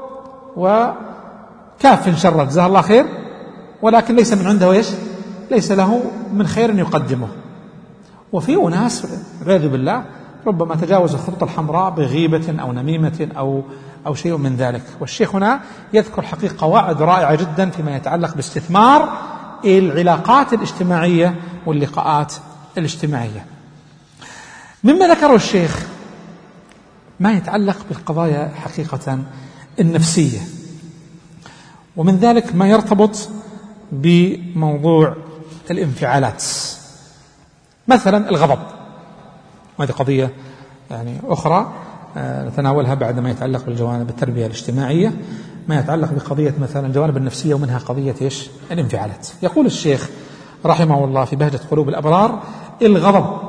وكاف شر جزاه الله خير، ولكن ليس من عنده ويش، ليس له من خير يقدمه. وفي أناس والعياذ بالله ربما تجاوز الخطوط الحمراء بغيبة أو نميمة أو شيء من ذلك. والشيخ هنا يذكر حقيقة قواعد رائعة جدا فيما يتعلق باستثمار العلاقات الاجتماعية واللقاءات الاجتماعية. مما ذكره الشيخ ما يتعلق بالقضايا حقيقة النفسية، ومن ذلك ما يرتبط بموضوع الانفعالات، مثلا الغضب، وهذه قضية يعني أخرى نتناولها بعد ما يتعلق بالجوانب التربية الاجتماعية، ما يتعلق بقضية مثلا الجوانب النفسية، ومنها قضية الانفعالات. يقول الشيخ رحمه الله في بهجة قلوب الأبرار: الغضب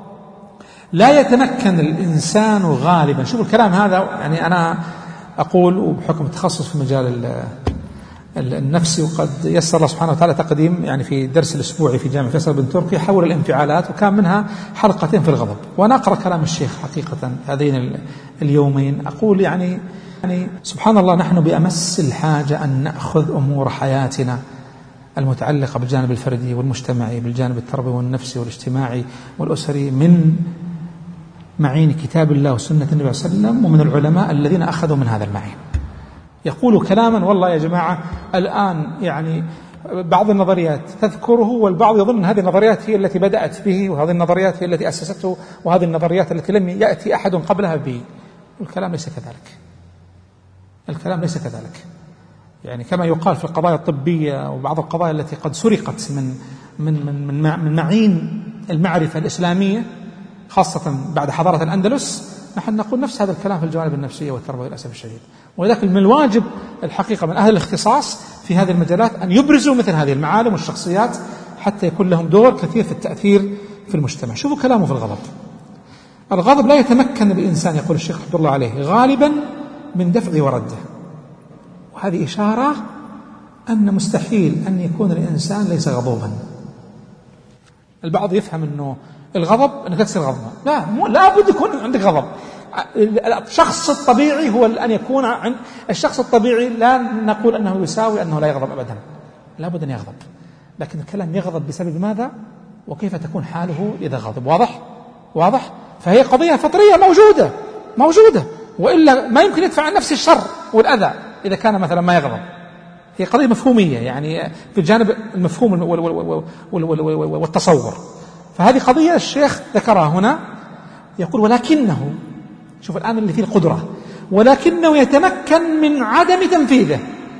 لا يتمكن الإنسان غالبا. شوفوا الكلام هذا، يعني أنا أقول وبحكم التخصص في مجال النفسي، وقد يسر الله سبحانه وتعالى تقديم يعني في درس الأسبوعي في جامعة فيصل بن تركي حول الانفعالات، وكان منها حلقتين في الغضب. وأنا أقرأ كلام الشيخ حقيقة هذين اليومين، أقول يعني سبحان الله، نحن بأمس الحاجة أن نأخذ أمور حياتنا المتعلقة بالجانب الفردي والمجتمعي، بالجانب التربوي والنفسي والاجتماعي والأسري، من معين كتاب الله وسنة النبي صلى الله عليه وسلم، ومن العلماء الذين أخذوا من هذا المعين. يقول كلاما والله يا جماعة الآن يعني بعض النظريات تذكره، والبعض يظن أن هذه النظريات هي التي بدأت به، وهذه النظريات هي التي أسسته، وهذه النظريات التي لم يأتي أحد قبلها به. الكلام ليس كذلك، الكلام ليس كذلك. يعني كما يقال في القضايا الطبية وبعض القضايا التي قد سرقت من معين المعرفة الإسلامية خاصة بعد حضارة الأندلس، نحن نقول نفس هذا الكلام في الجوانب النفسية والتربوية للأسف الشديد. ولذلك من الواجب الحقيقة من أهل الاختصاص في هذه المجالات أن يبرزوا مثل هذه المعالم والشخصيات حتى يكون لهم دور كثير في التأثير في المجتمع. شوفوا كلامه في الغضب: الغضب لا يتمكن الإنسان، يقول الشيخ رحمه الله عليه، غالبا من دفعه ورده. وهذه إشارة أن مستحيل أن يكون الإنسان ليس غضوبا. البعض يفهم أنه الغضب أنك تصير غضبان، لا بد يكون عندك غضب. الشخص الطبيعي هو أن يكون الشخص الطبيعي لا نقول أنه يساوي أنه لا يغضب أبدا، لا بد أن يغضب، لكن الكلام يغضب بسبب ماذا وكيف تكون حاله إذا غضب. واضح. فهي قضية فطرية موجودة، وإلا ما يمكن يدفع عن نفسه الشر والأذى إذا كان مثلا ما يغضب. هي قضية مفهومية، يعني في الجانب المفهوم والتصور. فهذه قضية الشيخ ذكرها هنا، يقول: ولكنه، شوف الآن اللي فيه القدرة، ولكنه يتمكن من عدم تنفيذه،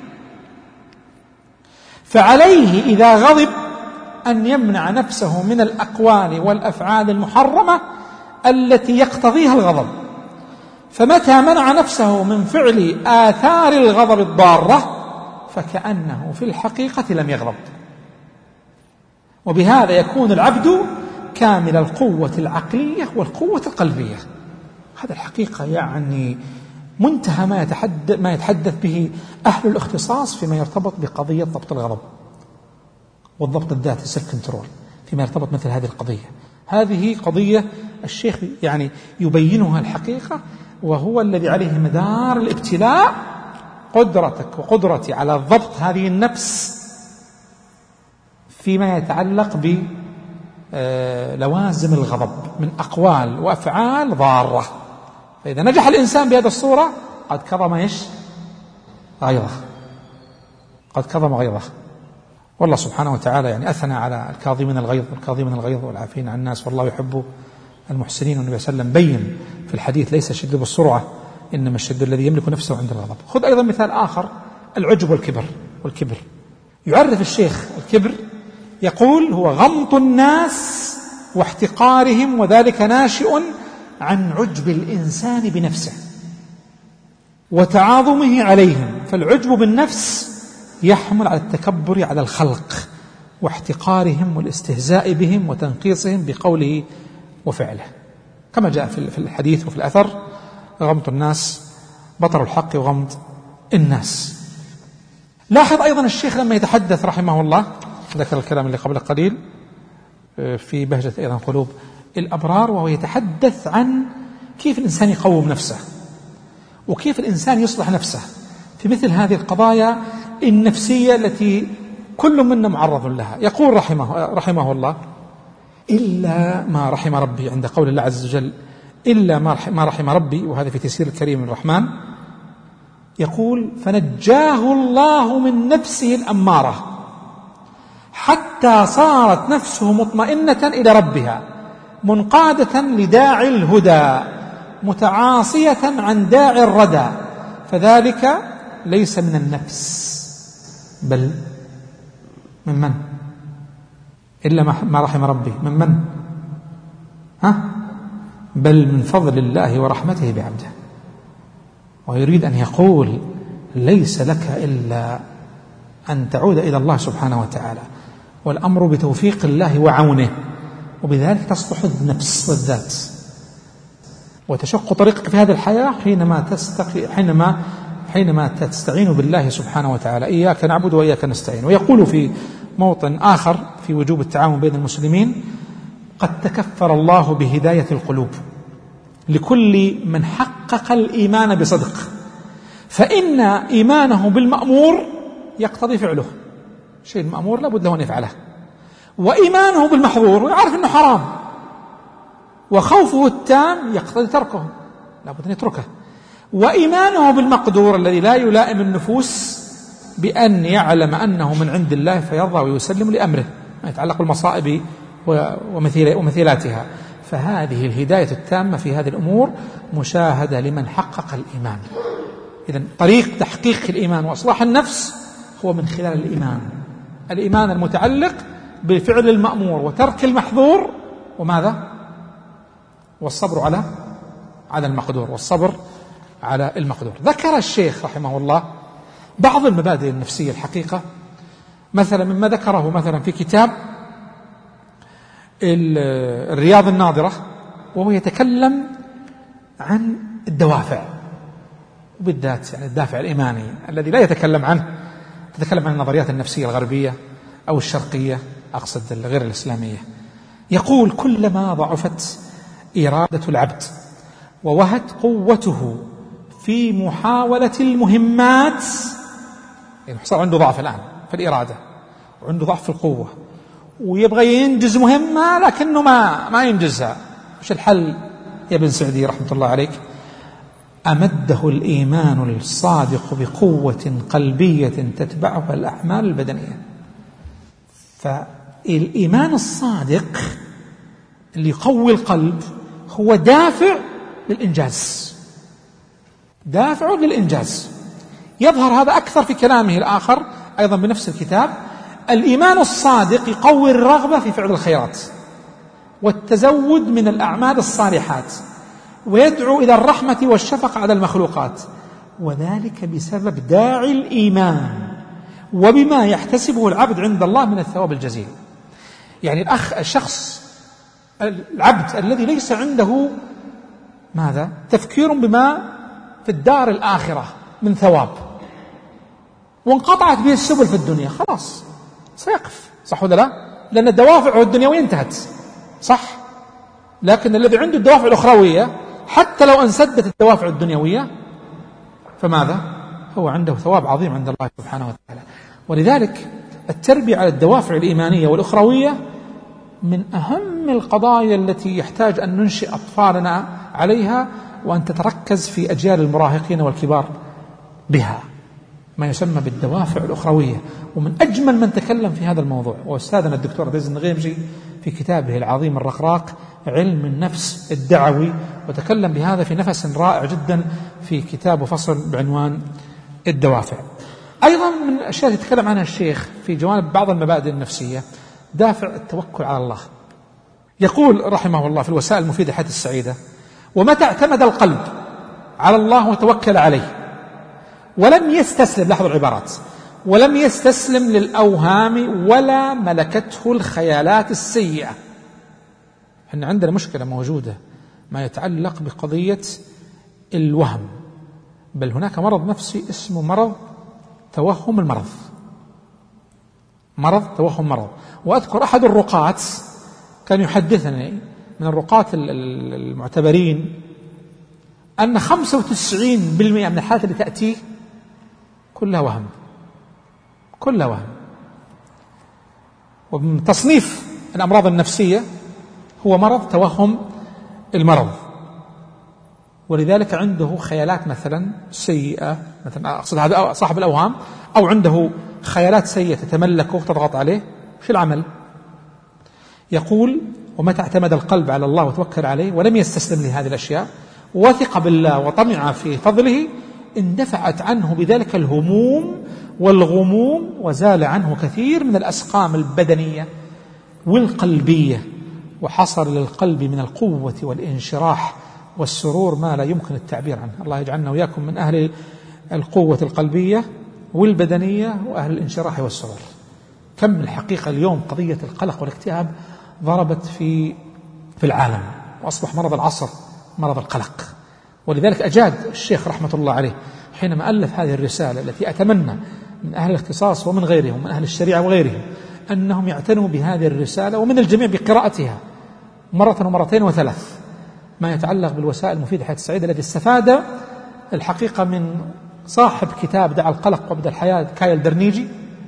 فعليه إذا غضب أن يمنع نفسه من الأقوال والأفعال المحرمة التي يقتضيها الغضب. فمتى منع نفسه من فعل آثار الغضب الضارة فكأنه في الحقيقة لم يغضب. وبهذا يكون العبد كامل القوة العقلية والقوة القلبية. هذا الحقيقة يعني منتهى ما يتحدث به أهل الاختصاص فيما يرتبط بقضية ضبط الغضب والضبط الذاتي، السيلف كنترول، فيما يرتبط مثل هذه القضية. هذه قضية الشيخ يعني يبينها الحقيقة، وهو الذي عليه مدار الابتلاء، قدرتك وقدرتي على ضبط هذه النفس فيما يتعلق بلوازم الغضب من أقوال وأفعال ضارة. فإذا نجح الإنسان بهذه الصورة قد كظم غيظه، قد كظم غيظه. والله سبحانه وتعالى يعني أثنى على الكاظمين الغيظ والعافين عن الناس والله يحب المحسنين. والنبي صلى الله عليه وسلم بين في الحديث: ليس الشد بالسرعة إنما الشد الذي يملك نفسه عند الغضب. خذ أيضا مثال آخر: العجب والكبر. يعرف الشيخ الكبر يقول: هو غمط الناس واحتقارهم، وذلك ناشئ عن عجب الإنسان بنفسه وتعاظمه عليهم. فالعجب بالنفس يحمل على التكبر على الخلق واحتقارهم والاستهزاء بهم وتنقيصهم بقوله وفعله، كما جاء في الحديث وفي الأثر: غمط الناس بطر الحق وغمط الناس. لاحظ أيضا الشيخ لما يتحدث رحمه الله، ذكر الكلام اللي قبل قليل في بهجة أيضا قلوب الأبرار، وهو يتحدث عن كيف الإنسان يقوم نفسه وكيف الإنسان يصلح نفسه في مثل هذه القضايا النفسية التي كل منا معرض لها. يقول رحمه الله: إلا ما رحم ربي، عند قول الله عز وجل: إلا ما رحم ربي، وهذا في تيسير الكريم الرحمن. يقول: فنجاه الله من نفسه الأمارة حتى صارت نفسه مطمئنة إلى ربها منقادة لداعي الهدى متعاصية عن داعي الردى، فذلك ليس من النفس بل من إلا ما رحم ربي من بل من فضل الله ورحمته بعبده. ويريد أن يقول: ليس لك إلا أن تعود إلى الله سبحانه وتعالى، والأمر بتوفيق الله وعونه، وبذلك تصلح النفس والذات وتشق طريقك في هذه الحياة حينما تستعين بالله سبحانه وتعالى: إياك نعبد وإياك نستعين. ويقول في موطن آخر في وجوب التعاون بين المسلمين: قد تكفل الله بهداية القلوب لكل من حقق الإيمان بصدق، فإن إيمانه بالمأمور يقتضي فعله، شيء المأمور لابد له أن يفعله، وإيمانه بالمحظور ويعرف أنه حرام، وخوفه التام يقتضي تركه، لابد أن يتركه، وإيمانه بالمقدور الذي لا يلائم النفوس بأن يعلم أنه من عند الله فيرضى ويسلم لأمره، ما يتعلق بالمصائب ومثيلاتها. فهذه الهداية التامة في هذه الأمور مشاهدة لمن حقق الإيمان. إذن طريق تحقيق الإيمان وإصلاح النفس هو من خلال الإيمان المتعلق بالفعل المأمور وترك المحظور، وماذا؟ والصبر على المقدور، والصبر على المقدور. ذكر الشيخ رحمه الله بعض المبادئ النفسية الحقيقة، مثلا مما ذكره مثلا في كتاب الرياض الناظرة، وهو يتكلم عن الدوافع، وبالذات يعني الدافع الإيماني الذي لا يتكلم عنه، تتكلم عن النظريات النفسية الغربية أو الشرقية، أقصد غير الإسلامية. يقول: كلما ضعفت إرادة العبد ووهت قوته في محاولة المهمات، يعني صار عنده ضعف الآن في الإرادة وعنده ضعف في القوة ويبغى ينجز مهمة لكنه ما ينجزها، وش الحل يا ابن سعدي رحمة الله عليك؟ أمده الإيمان الصادق بقوة قلبية تتبعها الأعمال البدنية. فالإيمان الصادق اللي يقوي القلب هو دافع للإنجاز، دافع للإنجاز. يظهر هذا أكثر في كلامه الآخر أيضا بنفس الكتاب: الإيمان الصادق يقوي الرغبة في فعل الخيرات والتزود من الأعمال الصالحات، ويدعو إلى الرحمة والشفقة على المخلوقات، وذلك بسبب داعي الإيمان وبما يحتسبه العبد عند الله من الثواب الجزيل. يعني العبد الذي ليس عنده ماذا؟ تفكير بما في الدار الآخرة من ثواب، وانقطعت به السبل في الدنيا، خلاص سيقف، صح ولا لا؟ لأن الدوافع الدنيوية انتهت، صح؟ لكن الذي عنده الدوافع الأخروية حتى لو انسدت الدوافع الدنيوية فماذا؟ هو عنده ثواب عظيم عند الله سبحانه وتعالى. ولذلك التربية على الدوافع الإيمانية والأخروية من أهم القضايا التي يحتاج أن ننشئ أطفالنا عليها وأن تتركز في أجيال المراهقين والكبار بها، ما يسمى بالدوافع الأخروية. ومن أجمل من تكلم في هذا الموضوع وأستاذنا الدكتور عبد العزيز النغيمجي في كتابه العظيم الرقراق علم النفس الدعوي، وتكلم بهذا في نفس رائع جدا في كتابه فصل بعنوان الدوافع. أيضا من الأشياء التي تكلم عنها الشيخ في جوانب بعض المبادئ النفسية دافع التوكل على الله. يقول رحمه الله في الوسائل المفيدة للحياة السعيدة: ومتى اعتمد القلب على الله وتوكل عليه ولم يستسلم، لاحظوا العبارات، ولم يستسلم للأوهام ولا ملكته الخيالات السيئة. إحنا عندنا مشكلة موجودة ما يتعلق بقضية الوهم، بل هناك مرض نفسي اسمه مرض توهم المرض، مرض توهم مرض. وأذكر أحد الرقاة كان يحدثني من الرقاة المعتبرين أن 95% من الحالات اللي تأتي كلها وهم، كلها وهم. ومن تصنيف الأمراض النفسية هو مرض توهم المرض، ولذلك عنده خيالات مثلا سيئة، مثلا أقصد هذا صاحب الأوهام، أو عنده خيالات سيئة تتملكه وتضغط عليه. وش العمل؟ يقول: ومتى اعتمد القلب على الله وتوكل عليه ولم يستسلم لهذه الأشياء وثق بالله وطمع في فضله اندفعت عنه بذلك الهموم والغموم، وزال عنه كثير من الأسقام البدنية والقلبية، وحصل للقلب من القوة والانشراح والسرور ما لا يمكن التعبير عنه. الله يجعلنا وإياكم من أهل القوة القلبية والبدنية وأهل الانشراح والسرور. كم الحقيقة اليوم قضية القلق والاكتئاب ضربت في العالم، وأصبح مرض العصر مرض القلق. ولذلك أجاد الشيخ رحمة الله عليه حينما ألف هذه الرسالة التي أتمنى من أهل الاختصاص ومن غيرهم من أهل الشريعة وغيرهم أنهم يعتنوا بهذه الرسالة، ومن الجميع بقراءتها مرة ومرتين وثلاث، ما يتعلق بالوسائل المفيدة للحياة السعيدة الذي استفاد الحقيقة من صاحب كتاب دع القلق وابدأ الحياة كايل درنيجي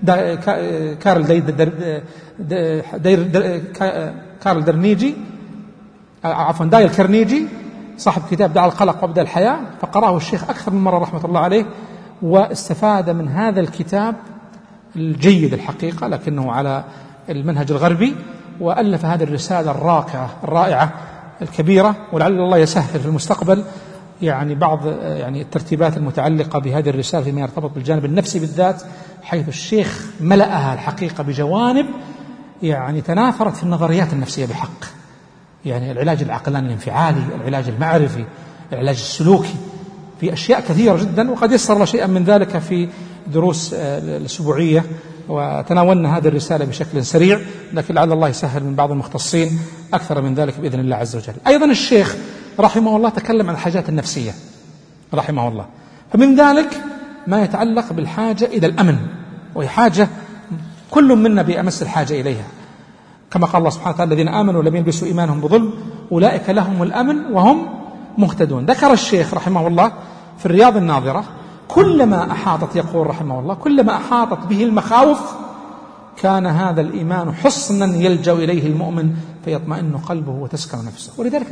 كارل درنيجي عفوا دايل كارنيجي، صاحب كتاب دع القلق وابدأ الحياة. فقرأه الشيخ أكثر من مرة رحمة الله عليه، واستفاد من هذا الكتاب الجيد الحقيقة لكنه على المنهج الغربي، وألف هذه الرسالة الرائعة الكبيرة. ولعل الله يسهل في المستقبل يعني بعض يعني الترتيبات المتعلقة بهذه الرسالة فيما يرتبط بالجانب النفسي بالذات، حيث الشيخ ملأها الحقيقة بجوانب يعني تناثرت في النظريات النفسية بحق، يعني العلاج العقلاني الانفعالي، العلاج المعرفي، العلاج السلوكي، في أشياء كثيرة جدا. وقد يسر الله شيئا من ذلك في دروس الأسبوعية، وتناولنا هذه الرسالة بشكل سريع، لكن لعل الله يسهل من بعض المختصين أكثر من ذلك بإذن الله عز وجل. أيضا الشيخ رحمه الله تكلم عن الحاجات النفسية رحمه الله، فمن ذلك ما يتعلق بالحاجة إلى الأمن، وهي حاجة كل منا بأمس الحاجة إليها، كما قال الله سبحانه وتعالى: الذين آمنوا ولم يلبسوا إيمانهم بظلم أولئك لهم الأمن وهم مهتدون. ذكر الشيخ رحمه الله في الرياض الناظرة: كلما أحاطت، يقول رحمه الله، كلما أحاطت به المخاوف كان هذا الإيمان حصنا يلجأ إليه المؤمن فيطمئن قلبه وتسكن نفسه. ولذلك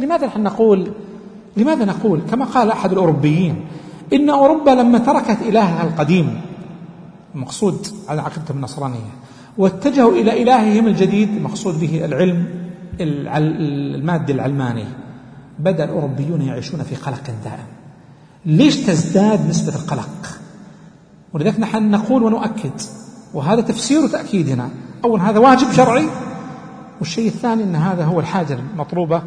لماذا نقول كما قال أحد الأوروبيين إن أوروبا لما تركت إلهها القديم مقصود على عقيدتهم النصرانية واتجهوا إلى إلههم الجديد مقصود به العلم المادي العلماني، بدأ الأوروبيون يعيشون في قلق دائم. ليش تزداد نسبة القلق؟ ولذلك نحن نقول ونؤكد، وهذا تفسير تأكيدنا: أولا هذا واجب شرعي، والشيء الثاني أن هذا هو الحاجة المطلوبة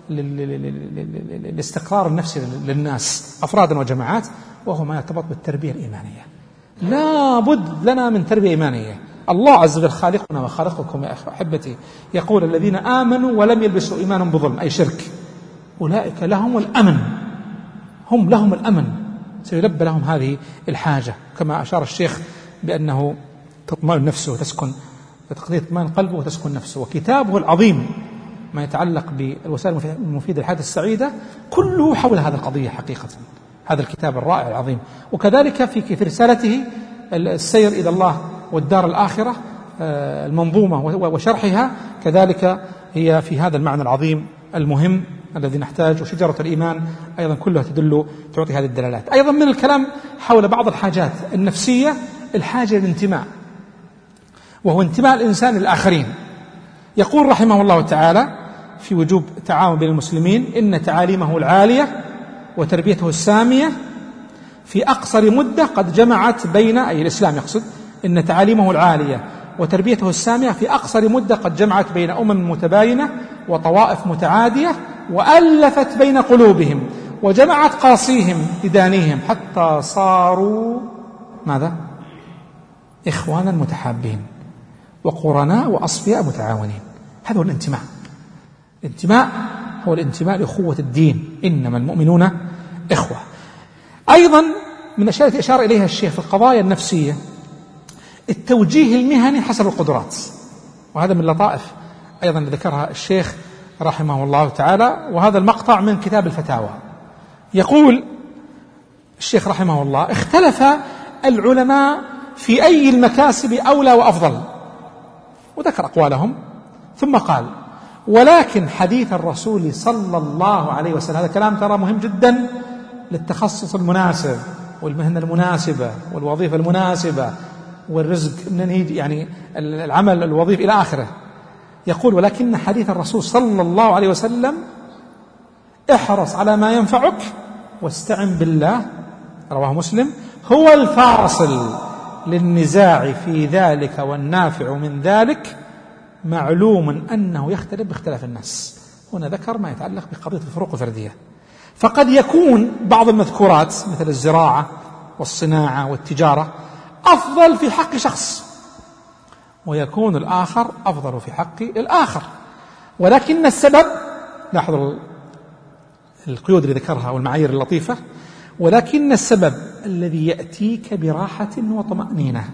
للاستقرار النفسي للناس أفرادا وجماعات، وهو ما يرتبط بالتربية الإيمانية. لا بد لنا من تربية إيمانية. الله عز وجل خالقنا وخالقكم يا أحبتي يقول: الذين آمنوا ولم يلبسوا إيمانهم بظلم، أي شرك، أولئك لهم الأمن، هم لهم الأمن، سيلبى لهم هذه الحاجة، كما أشار الشيخ بأنه تطمئن نفسه وتسكن، تطمئن قلبه وتسكن نفسه. وكتابه العظيم ما يتعلق بالوسائل المفيدة للحياة السعيدة كله حول هذه القضية حقيقة، هذا الكتاب الرائع العظيم. وكذلك في رسالته السير إلى الله والدار الآخرة المنظومة وشرحها، كذلك هي في هذا المعنى العظيم المهم الذي نحتاج، وشجرة الإيمان أيضا كلها تعطي هذه الدلالات. أيضا من الكلام حول بعض الحاجات النفسية الحاجة للانتماء، وهو انتماء الإنسان للآخرين. يقول رحمه الله تعالى في وجوب التعاون بين المسلمين: إن تعاليمه العالية وتربيته السامية في أقصر مدة قد جمعت بين، أي الإسلام يقصد، إن تعاليمه العالية وتربيته السامية في أقصر مدة قد جمعت بين متباينة وطوائف متعادية، وألفت بين قلوبهم، وجمعت قاصيهم بدانيهم، حتى صاروا ماذا؟ إخوانا متحابين وقرناء وأصفياء متعاونين. هذا هو الانتماء. الانتماء هو الانتماء لأخوة الدين، إنما المؤمنون إخوة. أيضا من الأشياء التي أشار إليها الشيخ في القضايا النفسية التوجيه المهني حسب القدرات، وهذا من لطائف أيضا ذكرها الشيخ رحمه الله تعالى، وهذا المقطع من كتاب الفتاوى. يقول الشيخ رحمه الله: اختلف العلماء في أي المكاسب أولى وأفضل، وذكر أقوالهم، ثم قال: ولكن حديث الرسول صلى الله عليه وسلم، هذا كلام ترى مهم جدا للتخصص المناسب والمهنة المناسبة والوظيفة المناسبة والرزق من يجي، يعني العمل الوظيفي إلى آخره. يقول: ولكن حديث الرسول صلى الله عليه وسلم: احرص على ما ينفعك واستعن بالله، رواه مسلم، هو الفاصل للنزاع في ذلك، والنافع من ذلك معلوم أنه يختلف باختلاف الناس. هنا ذكر ما يتعلق بقضية الفروق الفردية، فقد يكون بعض المذكورات مثل الزراعة والصناعة والتجارة أفضل في حق شخص، ويكون الآخر أفضل في حق الآخر، ولكن السبب، لاحظوا القيود اللي ذكرها والمعايير اللطيفة، ولكن السبب الذي يأتيك براحة وطمأنينة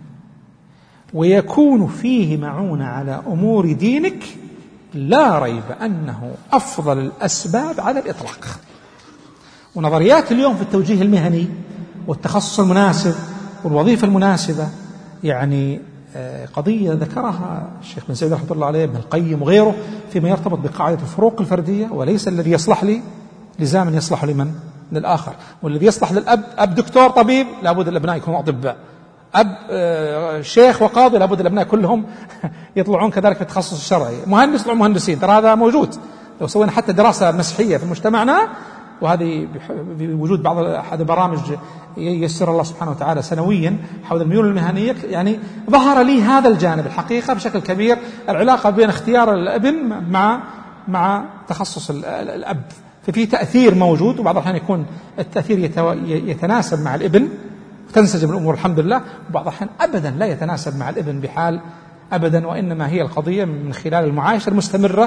ويكون فيه معونة على أمور دينك لا ريب أنه أفضل الأسباب على الإطلاق. ونظريات اليوم في التوجيه المهني والتخصص المناسب والوظيفة المناسبة، يعني قضية ذكرها الشيخ بن سعيد رحمة الله عليه، ابن القيم وغيره، فيما يرتبط بقاعدة الفروق الفردية، وليس الذي يصلح لي لزاما يصلح لمن؟ للآخر. والذي يصلح للأب، أب دكتور طبيب، لابد الأبناء يكونوا أطباء، أب شيخ وقاضي، لابد الأبناء كلهم يطلعون كذلك في التخصص الشرعي، مهندس يطلعون مهندسين. ترى هذا موجود لو سوينا حتى دراسة مسحية في مجتمعنا، وهذه بوجود بعض أحد البرامج ييسر الله سبحانه وتعالى سنويا حول الميول المهنية، يعني ظهر لي هذا الجانب الحقيقة بشكل كبير، العلاقة بين اختيار الابن مع تخصص الأب، ففي تأثير موجود، وبعض الأحيان يكون التأثير يتناسب مع الابن وتنسجم الأمور الحمد لله، وبعض الأحيان أبدا لا يتناسب مع الابن بحال أبدا، وإنما هي القضية من خلال المعايشة المستمرة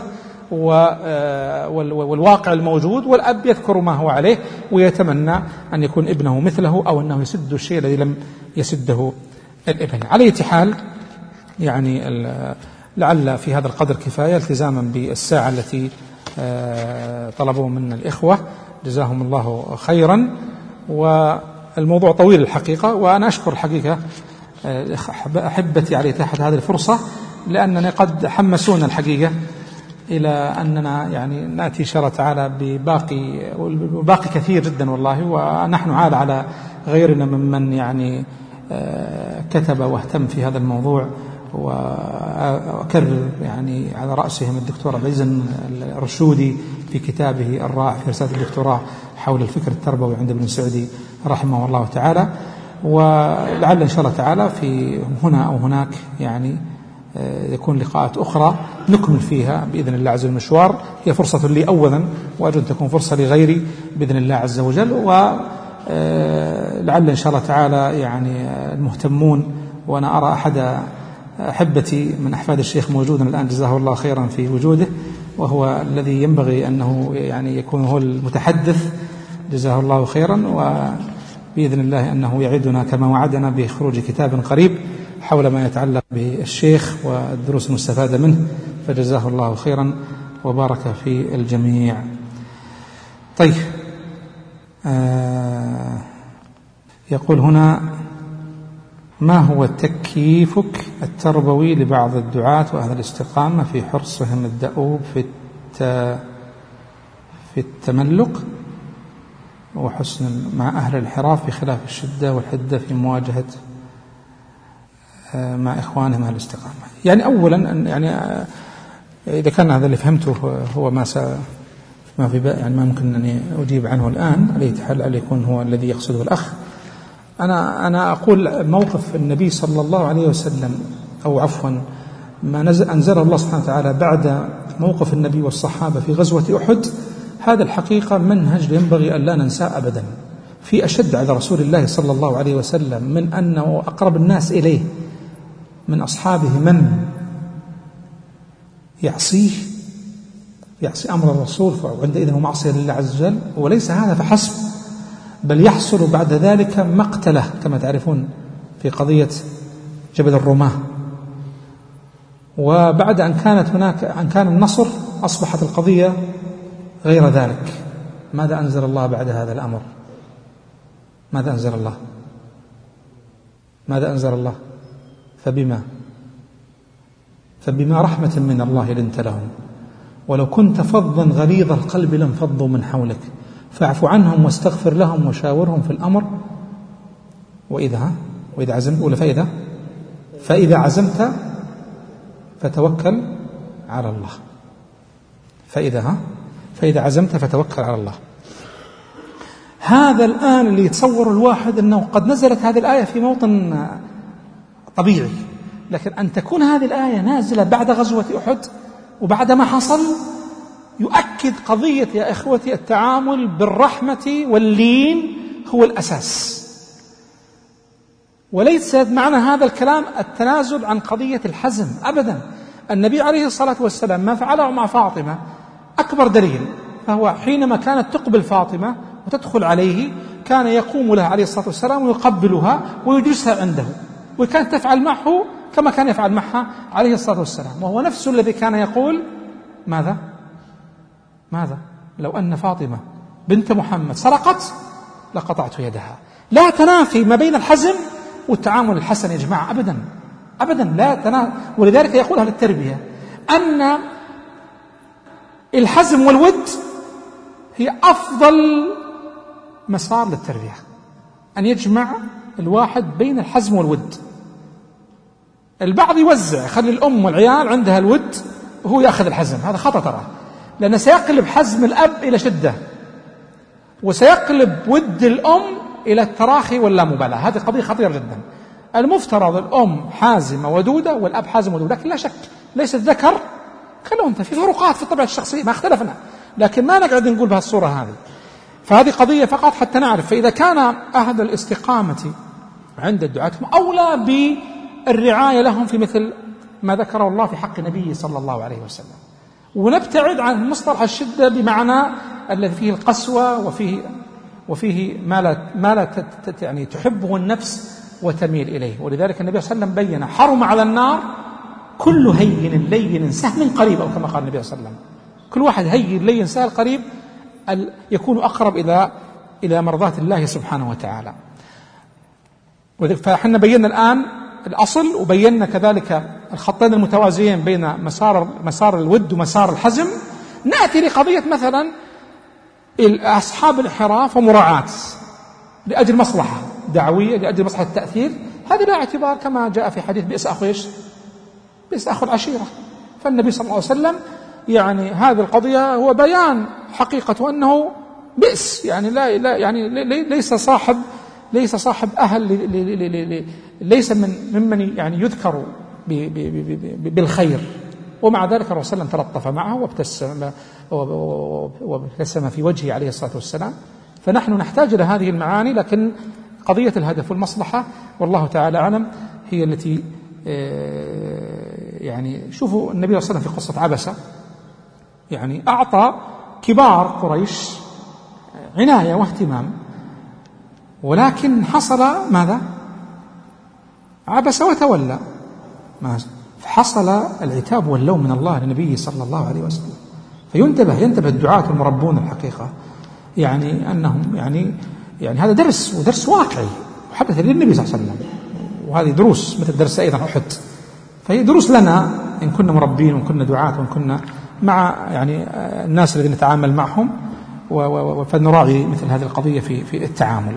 والواقع الموجود، والأب يذكر ما هو عليه ويتمنى أن يكون ابنه مثله، أو أنه يسد الشيء الذي لم يسده الابن. على أي حال، يعني لعل في هذا القدر كفاية التزاما بالساعة التي طلبوا من الإخوة، جزاهم الله خيرا. والموضوع طويل الحقيقة، وأنا أشكر الحقيقة أحبتي على إتاحة هذه الفرصة، لأنني قد حمسونا الحقيقة إلى أننا يعني نأتي إن شاء الله تعالى بباقي كثير جدا والله، ونحن عال على غيرنا ممن يعني كتب واهتم في هذا الموضوع، وأكرر يعني على رأسهم الدكتور عبد العزيز الرشودي في كتابه الرائع في رسالة الدكتوراه حول الفكر التربوي عند ابن سعدي رحمه الله تعالى. ولعل إن شاء الله تعالى في هنا أو هناك يعني يكون لقاءات أخرى نكمل فيها بإذن الله عز وجل المشوار. هي فرصة لي أولا، وأرجو أن تكون فرصة لغيري بإذن الله عز وجل، ولعل إن شاء الله تعالى يعني المهتمون، وأنا أرى أحد أحبتي من أحفاد الشيخ موجودا الآن جزاه الله خيرا في وجوده، وهو الذي ينبغي أنه يعني يكون هو المتحدث جزاه الله خيرا، وبإذن الله أنه يعدنا كما وعدنا بخروج كتاب قريب حول ما يتعلق بالشيخ والدروس المستفادة منه، فجزاه الله خيرا وبارك في الجميع. طيب، يقول هنا: ما هو تكييفك التربوي لبعض الدعاة وأهل الاستقامة في حرصهم الدؤوب في التملق وحسن مع أهل الانحراف بخلاف الشدة والحدة في مواجهة مع إخوانهم أهل الاستقامة. يعني أولا يعني إذا كان هذا اللي فهمته هو ما في يعني ما ممكن أن أجيب عنه الآن، عليه حال أن يكون هو الذي يقصده الأخ. أنا أقول موقف النبي صلى الله عليه وسلم، أو عفوا ما أنزل الله سبحانه وتعالى بعد موقف النبي والصحابة في غزوة أحد، هذا الحقيقة منهج ينبغي أن لا ننساه أبدا. في أشد على رسول الله صلى الله عليه وسلم من أنه أقرب الناس إليه من أصحابه من يعصي أمر الرسول، وعندئذ هو معصية لله عز وجل. وليس هذا فحسب، بل يحصل بعد ذلك مقتله كما تعرفون في قضية جبل الرماة. وبعد أن كان النصر أصبحت القضية غير ذلك. ماذا أنزل الله بعد هذا الأمر؟ ماذا أنزل الله؟ فبما رحمة من الله لنت لهم، ولو كنت فظا غليظ القلب لانفضوا من حولك فاعف عنهم واستغفر لهم وشاورهم في الأمر وإذا عزمت فإذا عزمت فتوكل على الله. فإذا عزمت فتوكل على الله. هذا الآن اللي يتصور الواحد أنه قد نزلت هذه الآية في موطن طبيعي، لكن أن تكون هذه الآية نازلة بعد غزوة أحد وبعد ما حصل يؤكد قضية يا إخوتي التعامل بالرحمة واللين هو الأساس. وليس معنى هذا الكلام التنازل عن قضية الحزم أبدا. النبي عليه الصلاة والسلام ما فعله مع فاطمة أكبر دليل، فهو حينما كانت تقبل فاطمة وتدخل عليه كان يقوم لها عليه الصلاة والسلام ويقبلها ويجلسها عنده، وكانت تفعل معه كما كان يفعل معها عليه الصلاة والسلام. وهو نفسه الذي كان يقول ماذا؟ لو أن فاطمة بنت محمد سرقت لقطعت يدها. لا تنافي ما بين الحزم والتعامل الحسن يا جماعة، أبدا لا تنافي. ولذلك يقول أهل التربية أن الحزم والود هي أفضل مسار للتربية، أن يجمع الواحد بين الحزم والود. البعض يوزع، يخلي الأم والعيال عندها الود وهو يأخذ الحزم، هذا خطأ ترى، لأنه سيقلب حزم الأب إلى شدة، وسيقلب ود الأم إلى التراخي واللامبالاة. هذه قضية خطيرة جدا. المفترض الأم حازمة ودودة والأب حازم ودودة، لكن لا شك ليس الذكر كالأنثى، في فروقات في الطبيعة الشخصية ما اختلفنا، لكن ما نقعد نقول بهالصورة هذه. فهذه قضية فقط حتى نعرف. فإذا كان أهل الاستقامة عند الدعاة أولى بالرعاية لهم في مثل ما ذكره الله في حق نبيه صلى الله عليه وسلم، ونبتعد عن مصطلح الشدة بمعنى الذي فيه القسوة وفيه ما لا يعني تحبه النفس وتميل إليه. ولذلك النبي صلى الله عليه وسلم بين حرم على النار كل هين لين سهل قريب، أو كما قال النبي صلى الله عليه وسلم، كل واحد هين لين سهل قريب يكون أقرب إلى مرضاة الله سبحانه وتعالى. فإحنا بينا الآن الأصل، وبينا كذلك الخطين المتوازيين بين مسار الود ومسار الحزم. نأتي لقضية مثلا أصحاب الانحراف ومراعاة لأجل مصلحة دعوية، لأجل مصلحة التأثير، هذا لا اعتبار كما جاء في حديث بئس أخو العشيرة. فالنبي صلى الله عليه وسلم يعني هذه القضية هو بيان حقيقة أنه بئس، يعني لا يعني ليس صاحب أهل، ليس ممن يعني يذكر بالخير. ومع ذلك الرسول صلى الله عليه وسلم تلطف معه وابتسم في وجهه عليه الصلاة والسلام. فنحن نحتاج إلى هذه المعاني، لكن قضية الهدف والمصلحة والله تعالى أعلم هي التي يعني شوفوا النبي صلى الله عليه وسلم في قصة عبسة يعني أعطى كبار قريش عناية واهتمام، ولكن حصل ماذا؟ عبس وتولى. فحصل العتاب واللوم من الله للنبي صلى الله عليه وسلم. فينتبه الدعاة المربون الحقيقة، يعني أنهم يعني هذا درس واقعي وحدث للنبي صلى الله عليه وسلم، وهذه دروس مثل درس أيضا أحد، فهي دروس لنا إن كنا مربين وإن كنا دعاة وإن كنا مع يعني الناس الذين نتعامل معهم. فنراعي مثل هذه القضية في التعامل.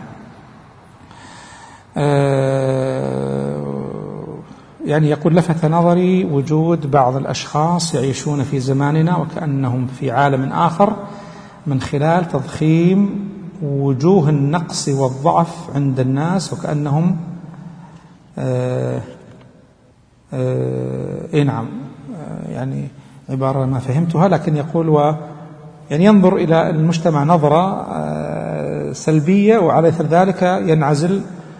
يعني يقول: لفت نظري وجود بعض الأشخاص يعيشون في زماننا وكأنهم في عالم آخر من خلال تضخيم وجوه النقص والضعف عند الناس، وكأنهم نعم، يعني عبارة ما فهمتها، لكن يقول يعني ينظر إلى المجتمع نظرة سلبية، وعلى أثر ذلك ينعزل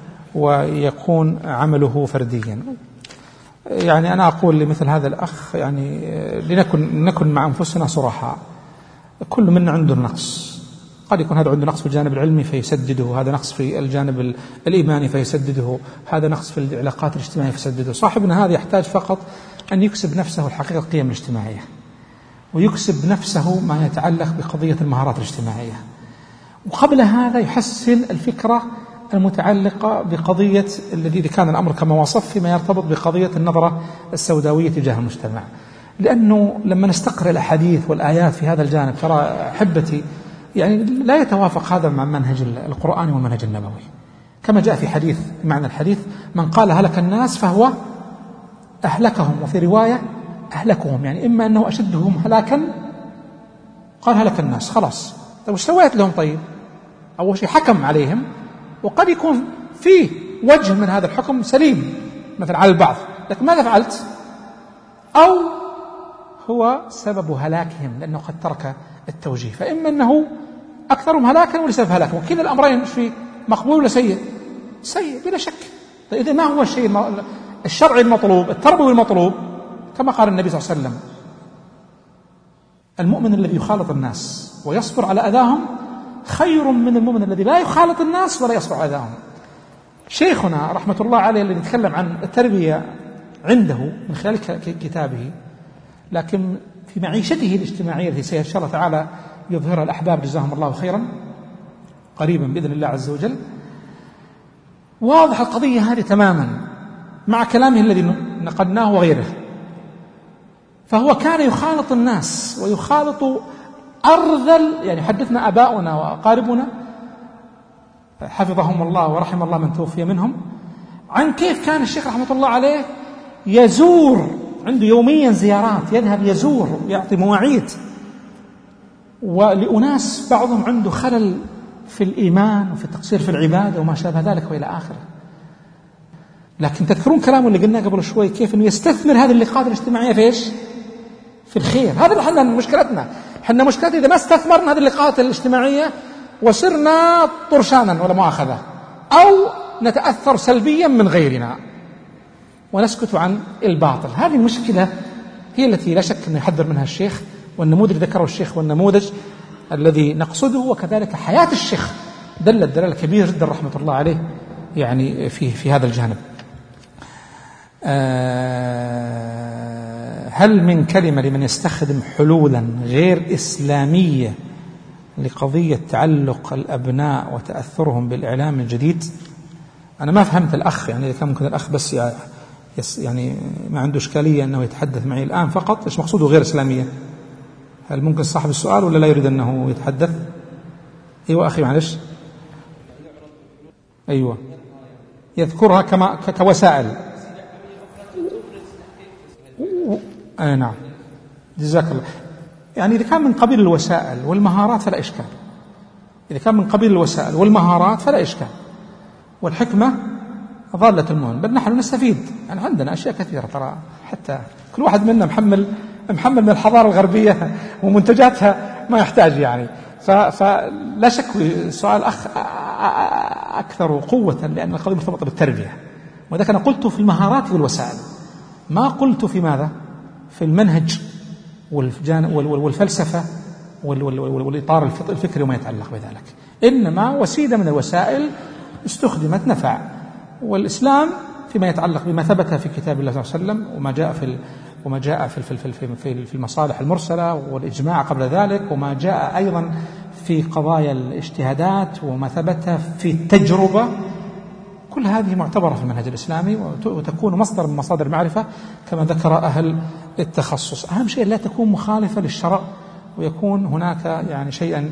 ويكون عمله فرديا. يعني أنا أقول لمثل هذا الأخ يعني لنكن مع أنفسنا صراحة. كل منا عنده نقص، قد يكون هذا عنده نقص في الجانب العلمي فيسدده، هذا نقص في الجانب الإيماني فيسدده، هذا نقص في العلاقات الاجتماعية فيسدده. صاحبنا هذا يحتاج فقط أن يكسب نفسه الحقيقة القيم الاجتماعية، ويكسب نفسه ما يتعلق بقضية المهارات الاجتماعية، وقبل هذا يحسن الفكرة المتعلقة بقضية الذي كان الأمر كما وصف فيما يرتبط بقضية النظرة السوداوية تجاه المجتمع. لأنه لما نستقرأ الأحاديث والآيات في هذا الجانب ترى أحبتي يعني لا يتوافق هذا مع منهج القرآن والمنهج النبوي، كما جاء في حديث معنى الحديث: من قال هلك الناس فهو أهلكهم، وفي رواية أهلكهم، يعني إما أنه أشدهم هلاكا، قال هلك الناس خلاص، طيب وش سويت لهم؟ طيب أول شيء حكم عليهم، وقد يكون فيه وجه من هذا الحكم سليم مثلا على البعض، لكن ماذا فعلت؟ أو هو سبب هلاكهم لأنه قد ترك التوجيه، فإما أنه أكثرهم هلاكا ولسبب هلاكهم، وكلا الأمرين في مقبول ولا سيء؟ سيء بلا شك. طيب إذا ما هو الشيء الشرعي المطلوب التربوي المطلوب؟ كما قال النبي صلى الله عليه وسلم: المؤمن الذي يخالط الناس ويصبر على أذاهم خير من المؤمن الذي لا يخالط الناس ولا يصبر على أذاهم. شيخنا رحمة الله عليه الذي يتكلم عن التربية عنده من خلال كتابه، لكن في معيشته الاجتماعية التي سيشاء الله تعالى يظهرها الأحباب جزاهم الله خيرا قريبا بإذن الله عز وجل، واضح القضية هذه تماما مع كلامه الذي نقلناه وغيره. فهو كان يخالط الناس ويخالط أرذل، يعني حدثنا أباؤنا وأقاربنا حفظهم الله ورحم الله من توفي منهم عن كيف كان الشيخ رحمة الله عليه يزور، عنده يوميا زيارات، يذهب يزور ويعطي مواعيد، ولأناس بعضهم عنده خلل في الإيمان وفي التقصير في العبادة وما شابه ذلك وإلى آخره. لكن تذكرون كلامه اللي قلناه قبل شوي كيف أنه يستثمر هذه اللقاءات الاجتماعية في إيش؟ في الخير. هذا احنا مشكلتنا، احنا مشكلتنا إذا ما استثمرنا هذه اللقاءات الاجتماعية وصرنا طرشانا ولا مؤاخذة، أو نتأثر سلبيا من غيرنا ونسكت عن الباطل. هذه المشكلة هي التي لا شك أن يحذر منها الشيخ، والنموذج ذكره الشيخ والنموذج الذي نقصده، وكذلك حياة الشيخ دلت دلالة كبيرة جدا رحمة الله عليه يعني في هذا الجانب. هل من كلمة لمن يستخدم حلولا غير إسلامية لقضية تعلق الأبناء وتأثرهم بالإعلام الجديد؟ أنا ما فهمت الأخ، يعني كان ممكن الأخ بس يعني ما عنده إشكالية أنه يتحدث معي الآن فقط، إيش مقصوده غير إسلامية؟ هل ممكن صاحب السؤال ولا لا يريد أنه يتحدث؟ أيوة أخي معلش. أيوة يذكرها كوسائل. نعم جزاك الله. يعني إذا كان من قبيل الوسائل والمهارات فلا إشكال، إذا كان من قبيل الوسائل والمهارات فلا إشكال، والحكمة ضالة المؤمن، بل نحن نستفيد. يعني عندنا أشياء كثيرة ترى، حتى كل واحد منا محمل من الحضارة الغربية ومنتجاتها ما يحتاج يعني. فلا شك سؤال الأخ أكثر قوة، لأن القضية مرتبطة بالتربية، وذلك أنا قلت في المهارات والوسائل، ما قلت في ماذا؟ في المنهج والفلسفة والإطار الفكري وما يتعلق بذلك، إنما وسيلة من الوسائل استخدمت نفع. والإسلام فيما يتعلق بما ثبت في كتاب الله صلى الله عليه وسلم وما جاء في المصالح المرسلة والإجماع قبل ذلك، وما جاء أيضا في قضايا الاجتهادات وما ثبت في التجربة، كل هذه معتبرة في المنهج الإسلامي وتكون مصدر من مصادر المعرفة كما ذكر أهل التخصص. أهم شيء لا تكون مخالفة للشرع، ويكون هناك يعني شيئا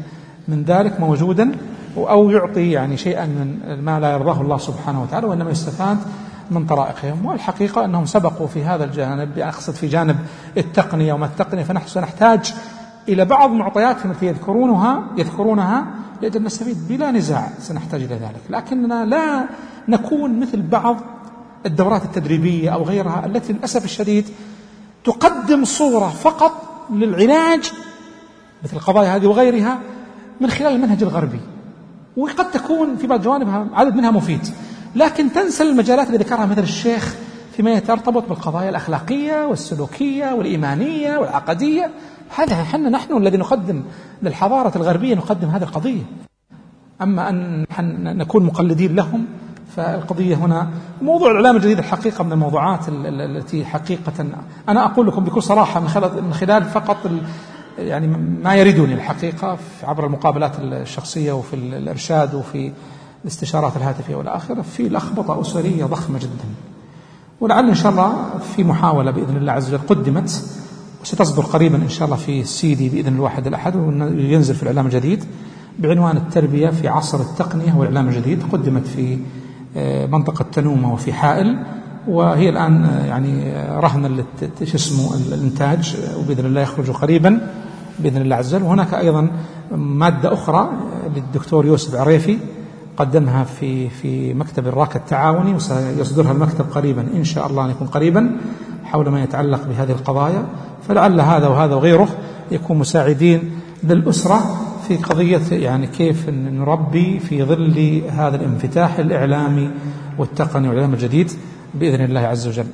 من ذلك موجودا، أو يعطي يعني شيئا من ما لا يرضاه الله سبحانه وتعالى، وإنما يستفاد من طرائقهم. والحقيقة أنهم سبقوا في هذا الجانب، أقصد في جانب التقنية وما التقنية، فنحن سنحتاج إلى بعض معطياتهم التي يذكرونها لأجل نستفيد بلا نزاع، سنحتاج إلى ذلك. لكننا لا نكون مثل بعض الدورات التدريبية أو غيرها التي للأسف الشديد تقدم صورة فقط للعلاج مثل القضايا هذه وغيرها من خلال المنهج الغربي، وقد تكون في بعض جوانبها عدد منها مفيد، لكن تنسى المجالات اللي ذكرها مثل الشيخ فيما يترتبط بالقضايا الأخلاقية والسلوكية والإيمانية والعقدية. هذا نحن الذي نقدم للحضارة الغربية، نقدم هذه القضية. أما أن نكون مقلدين لهم، فالقضية هنا موضوع الإعلام الجديد الحقيقة من الموضوعات التي حقيقة أنا أقول لكم بكل صراحة من خلال فقط يعني ما يريدني الحقيقة عبر المقابلات الشخصية وفي الإرشاد وفي الاستشارات الهاتفية والآخرة، في لخبطة أسرية ضخمة جدا. ولعل إن شاء الله في محاولة بإذن الله عز وجل قدمت وستصدر قريبا إن شاء الله في سيدي بإذن الواحد الأحد، وينزل في الإعلام الجديد بعنوان التربية في عصر التقنية والإعلام الجديد. قدمت في منطقة تنومة وفي حائل، وهي الآن يعني رهن الإنتاج، وبإذن الله يخرج قريبا بإذن الله عز وجل. وهناك أيضا مادة أخرى للدكتور يوسف عريفي قدمها في مكتب الراكة التعاوني، وسيصدرها المكتب قريبا إن شاء الله، أن يكون قريبا، حول ما يتعلق بهذه القضايا. فلعل هذا وهذا وغيره يكون مساعدين للأسرة في قضية يعني كيف نربي في ظل هذا الانفتاح الإعلامي والتقني والإعلام الجديد بإذن الله عز وجل.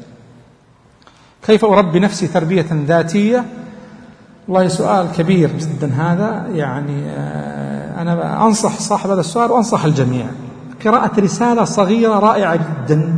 كيف أربي نفسي تربية ذاتية؟ والله سؤال كبير جدا هذا. يعني أنا أنصح صاحب هذا السؤال وأنصح الجميع قراءة رسالة صغيرة رائعة جدا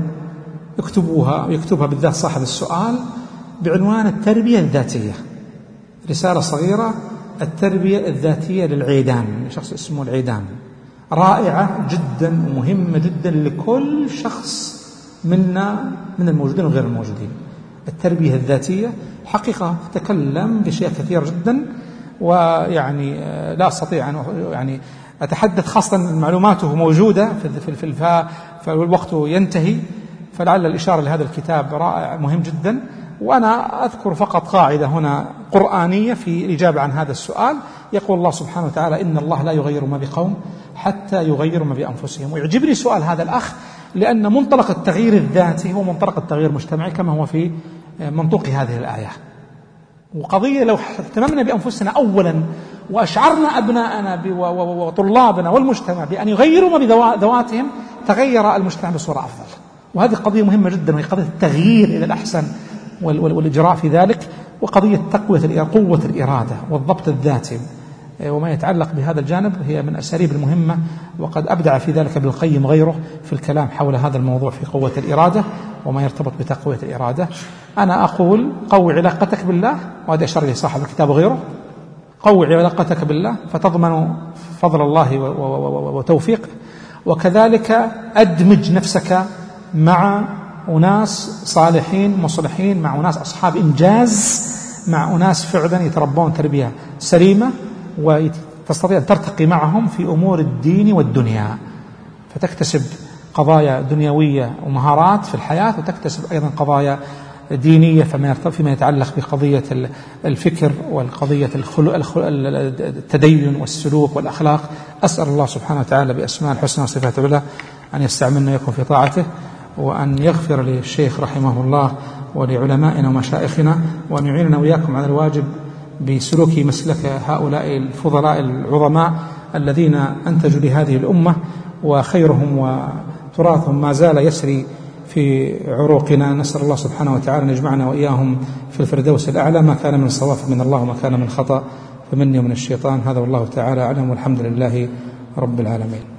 يكتبها بالذات صاحب السؤال بعنوان التربية الذاتية. رسالة صغيرة، التربية الذاتية للعيدان، شخص اسمه العيدان، رائعة جدا ومهمة جدا لكل شخص منا من الموجودين وغير الموجودين. التربية الذاتية حقيقة تتكلم بشيء كثير جدا، ويعني لا أستطيع أن يعني أتحدث، خاصة معلوماته موجودة فالوقت ينتهي، فلعل الإشارة لهذا الكتاب رائع مهم جدا. وأنا أذكر فقط قاعدة هنا قرآنية في الإجابة عن هذا السؤال. يقول الله سبحانه وتعالى: إن الله لا يغير ما بقوم حتى يغيروا ما بأنفسهم. ويعجبني سؤال هذا الأخ، لأن منطلق التغيير الذاتي هو منطلق التغيير المجتمعي كما هو في منطوق هذه الآية. وقضية لو اهتممنا بأنفسنا أولا وأشعرنا أبناءنا وطلابنا والمجتمع بأن يغيروا ما بذواتهم، تغير المجتمع بصورة أفضل. وهذه قضية مهمة جدا، وهي قضية التغيير إلى الأحسن والإجراء في ذلك، وقضية قوة الإرادة والضبط الذاتي وما يتعلق بهذا الجانب هي من الأساليب المهمة. وقد أبدع في ذلك ابن القيم غيره في الكلام حول هذا الموضوع في قوة الإرادة وما يرتبط بتقوية الإرادة. أنا أقول قوي علاقتك بالله، وهذا أشار لي صاحب الكتاب وغيره، قوي علاقتك بالله فتضمن فضل الله وتوفيقه، وكذلك أدمج نفسك مع أناس صالحين مصلحين، مع أناس أصحاب إنجاز، مع أناس فعلا يتربون تربية سليمة، وتستطيع أن ترتقي معهم في أمور الدين والدنيا، فتكتسب قضايا دنيوية ومهارات في الحياة، وتكتسب أيضا قضايا دينية فيما يتعلق بقضية الفكر والقضية التدين والسلوك والأخلاق. أسأل الله سبحانه وتعالى بأسماء الحسنى وصفاته العلى أن يستعملنا ويكون في طاعته، وأن يغفر للشيخ رحمه الله ولعلمائنا ومشائخنا، وأن يعيننا وإياكم على الواجب بسلوك مسلك هؤلاء الفضلاء العظماء الذين أنتجوا لهذه الأمة، وخيرهم وتراثهم ما زال يسري في عروقنا. نسأل الله سبحانه وتعالى أن يجمعنا وإياهم في الفردوس الأعلى. ما كان من الصواب من الله، وما كان من خطأ فمني ومن الشيطان. هذا والله تعالى أعلم، والحمد لله رب العالمين.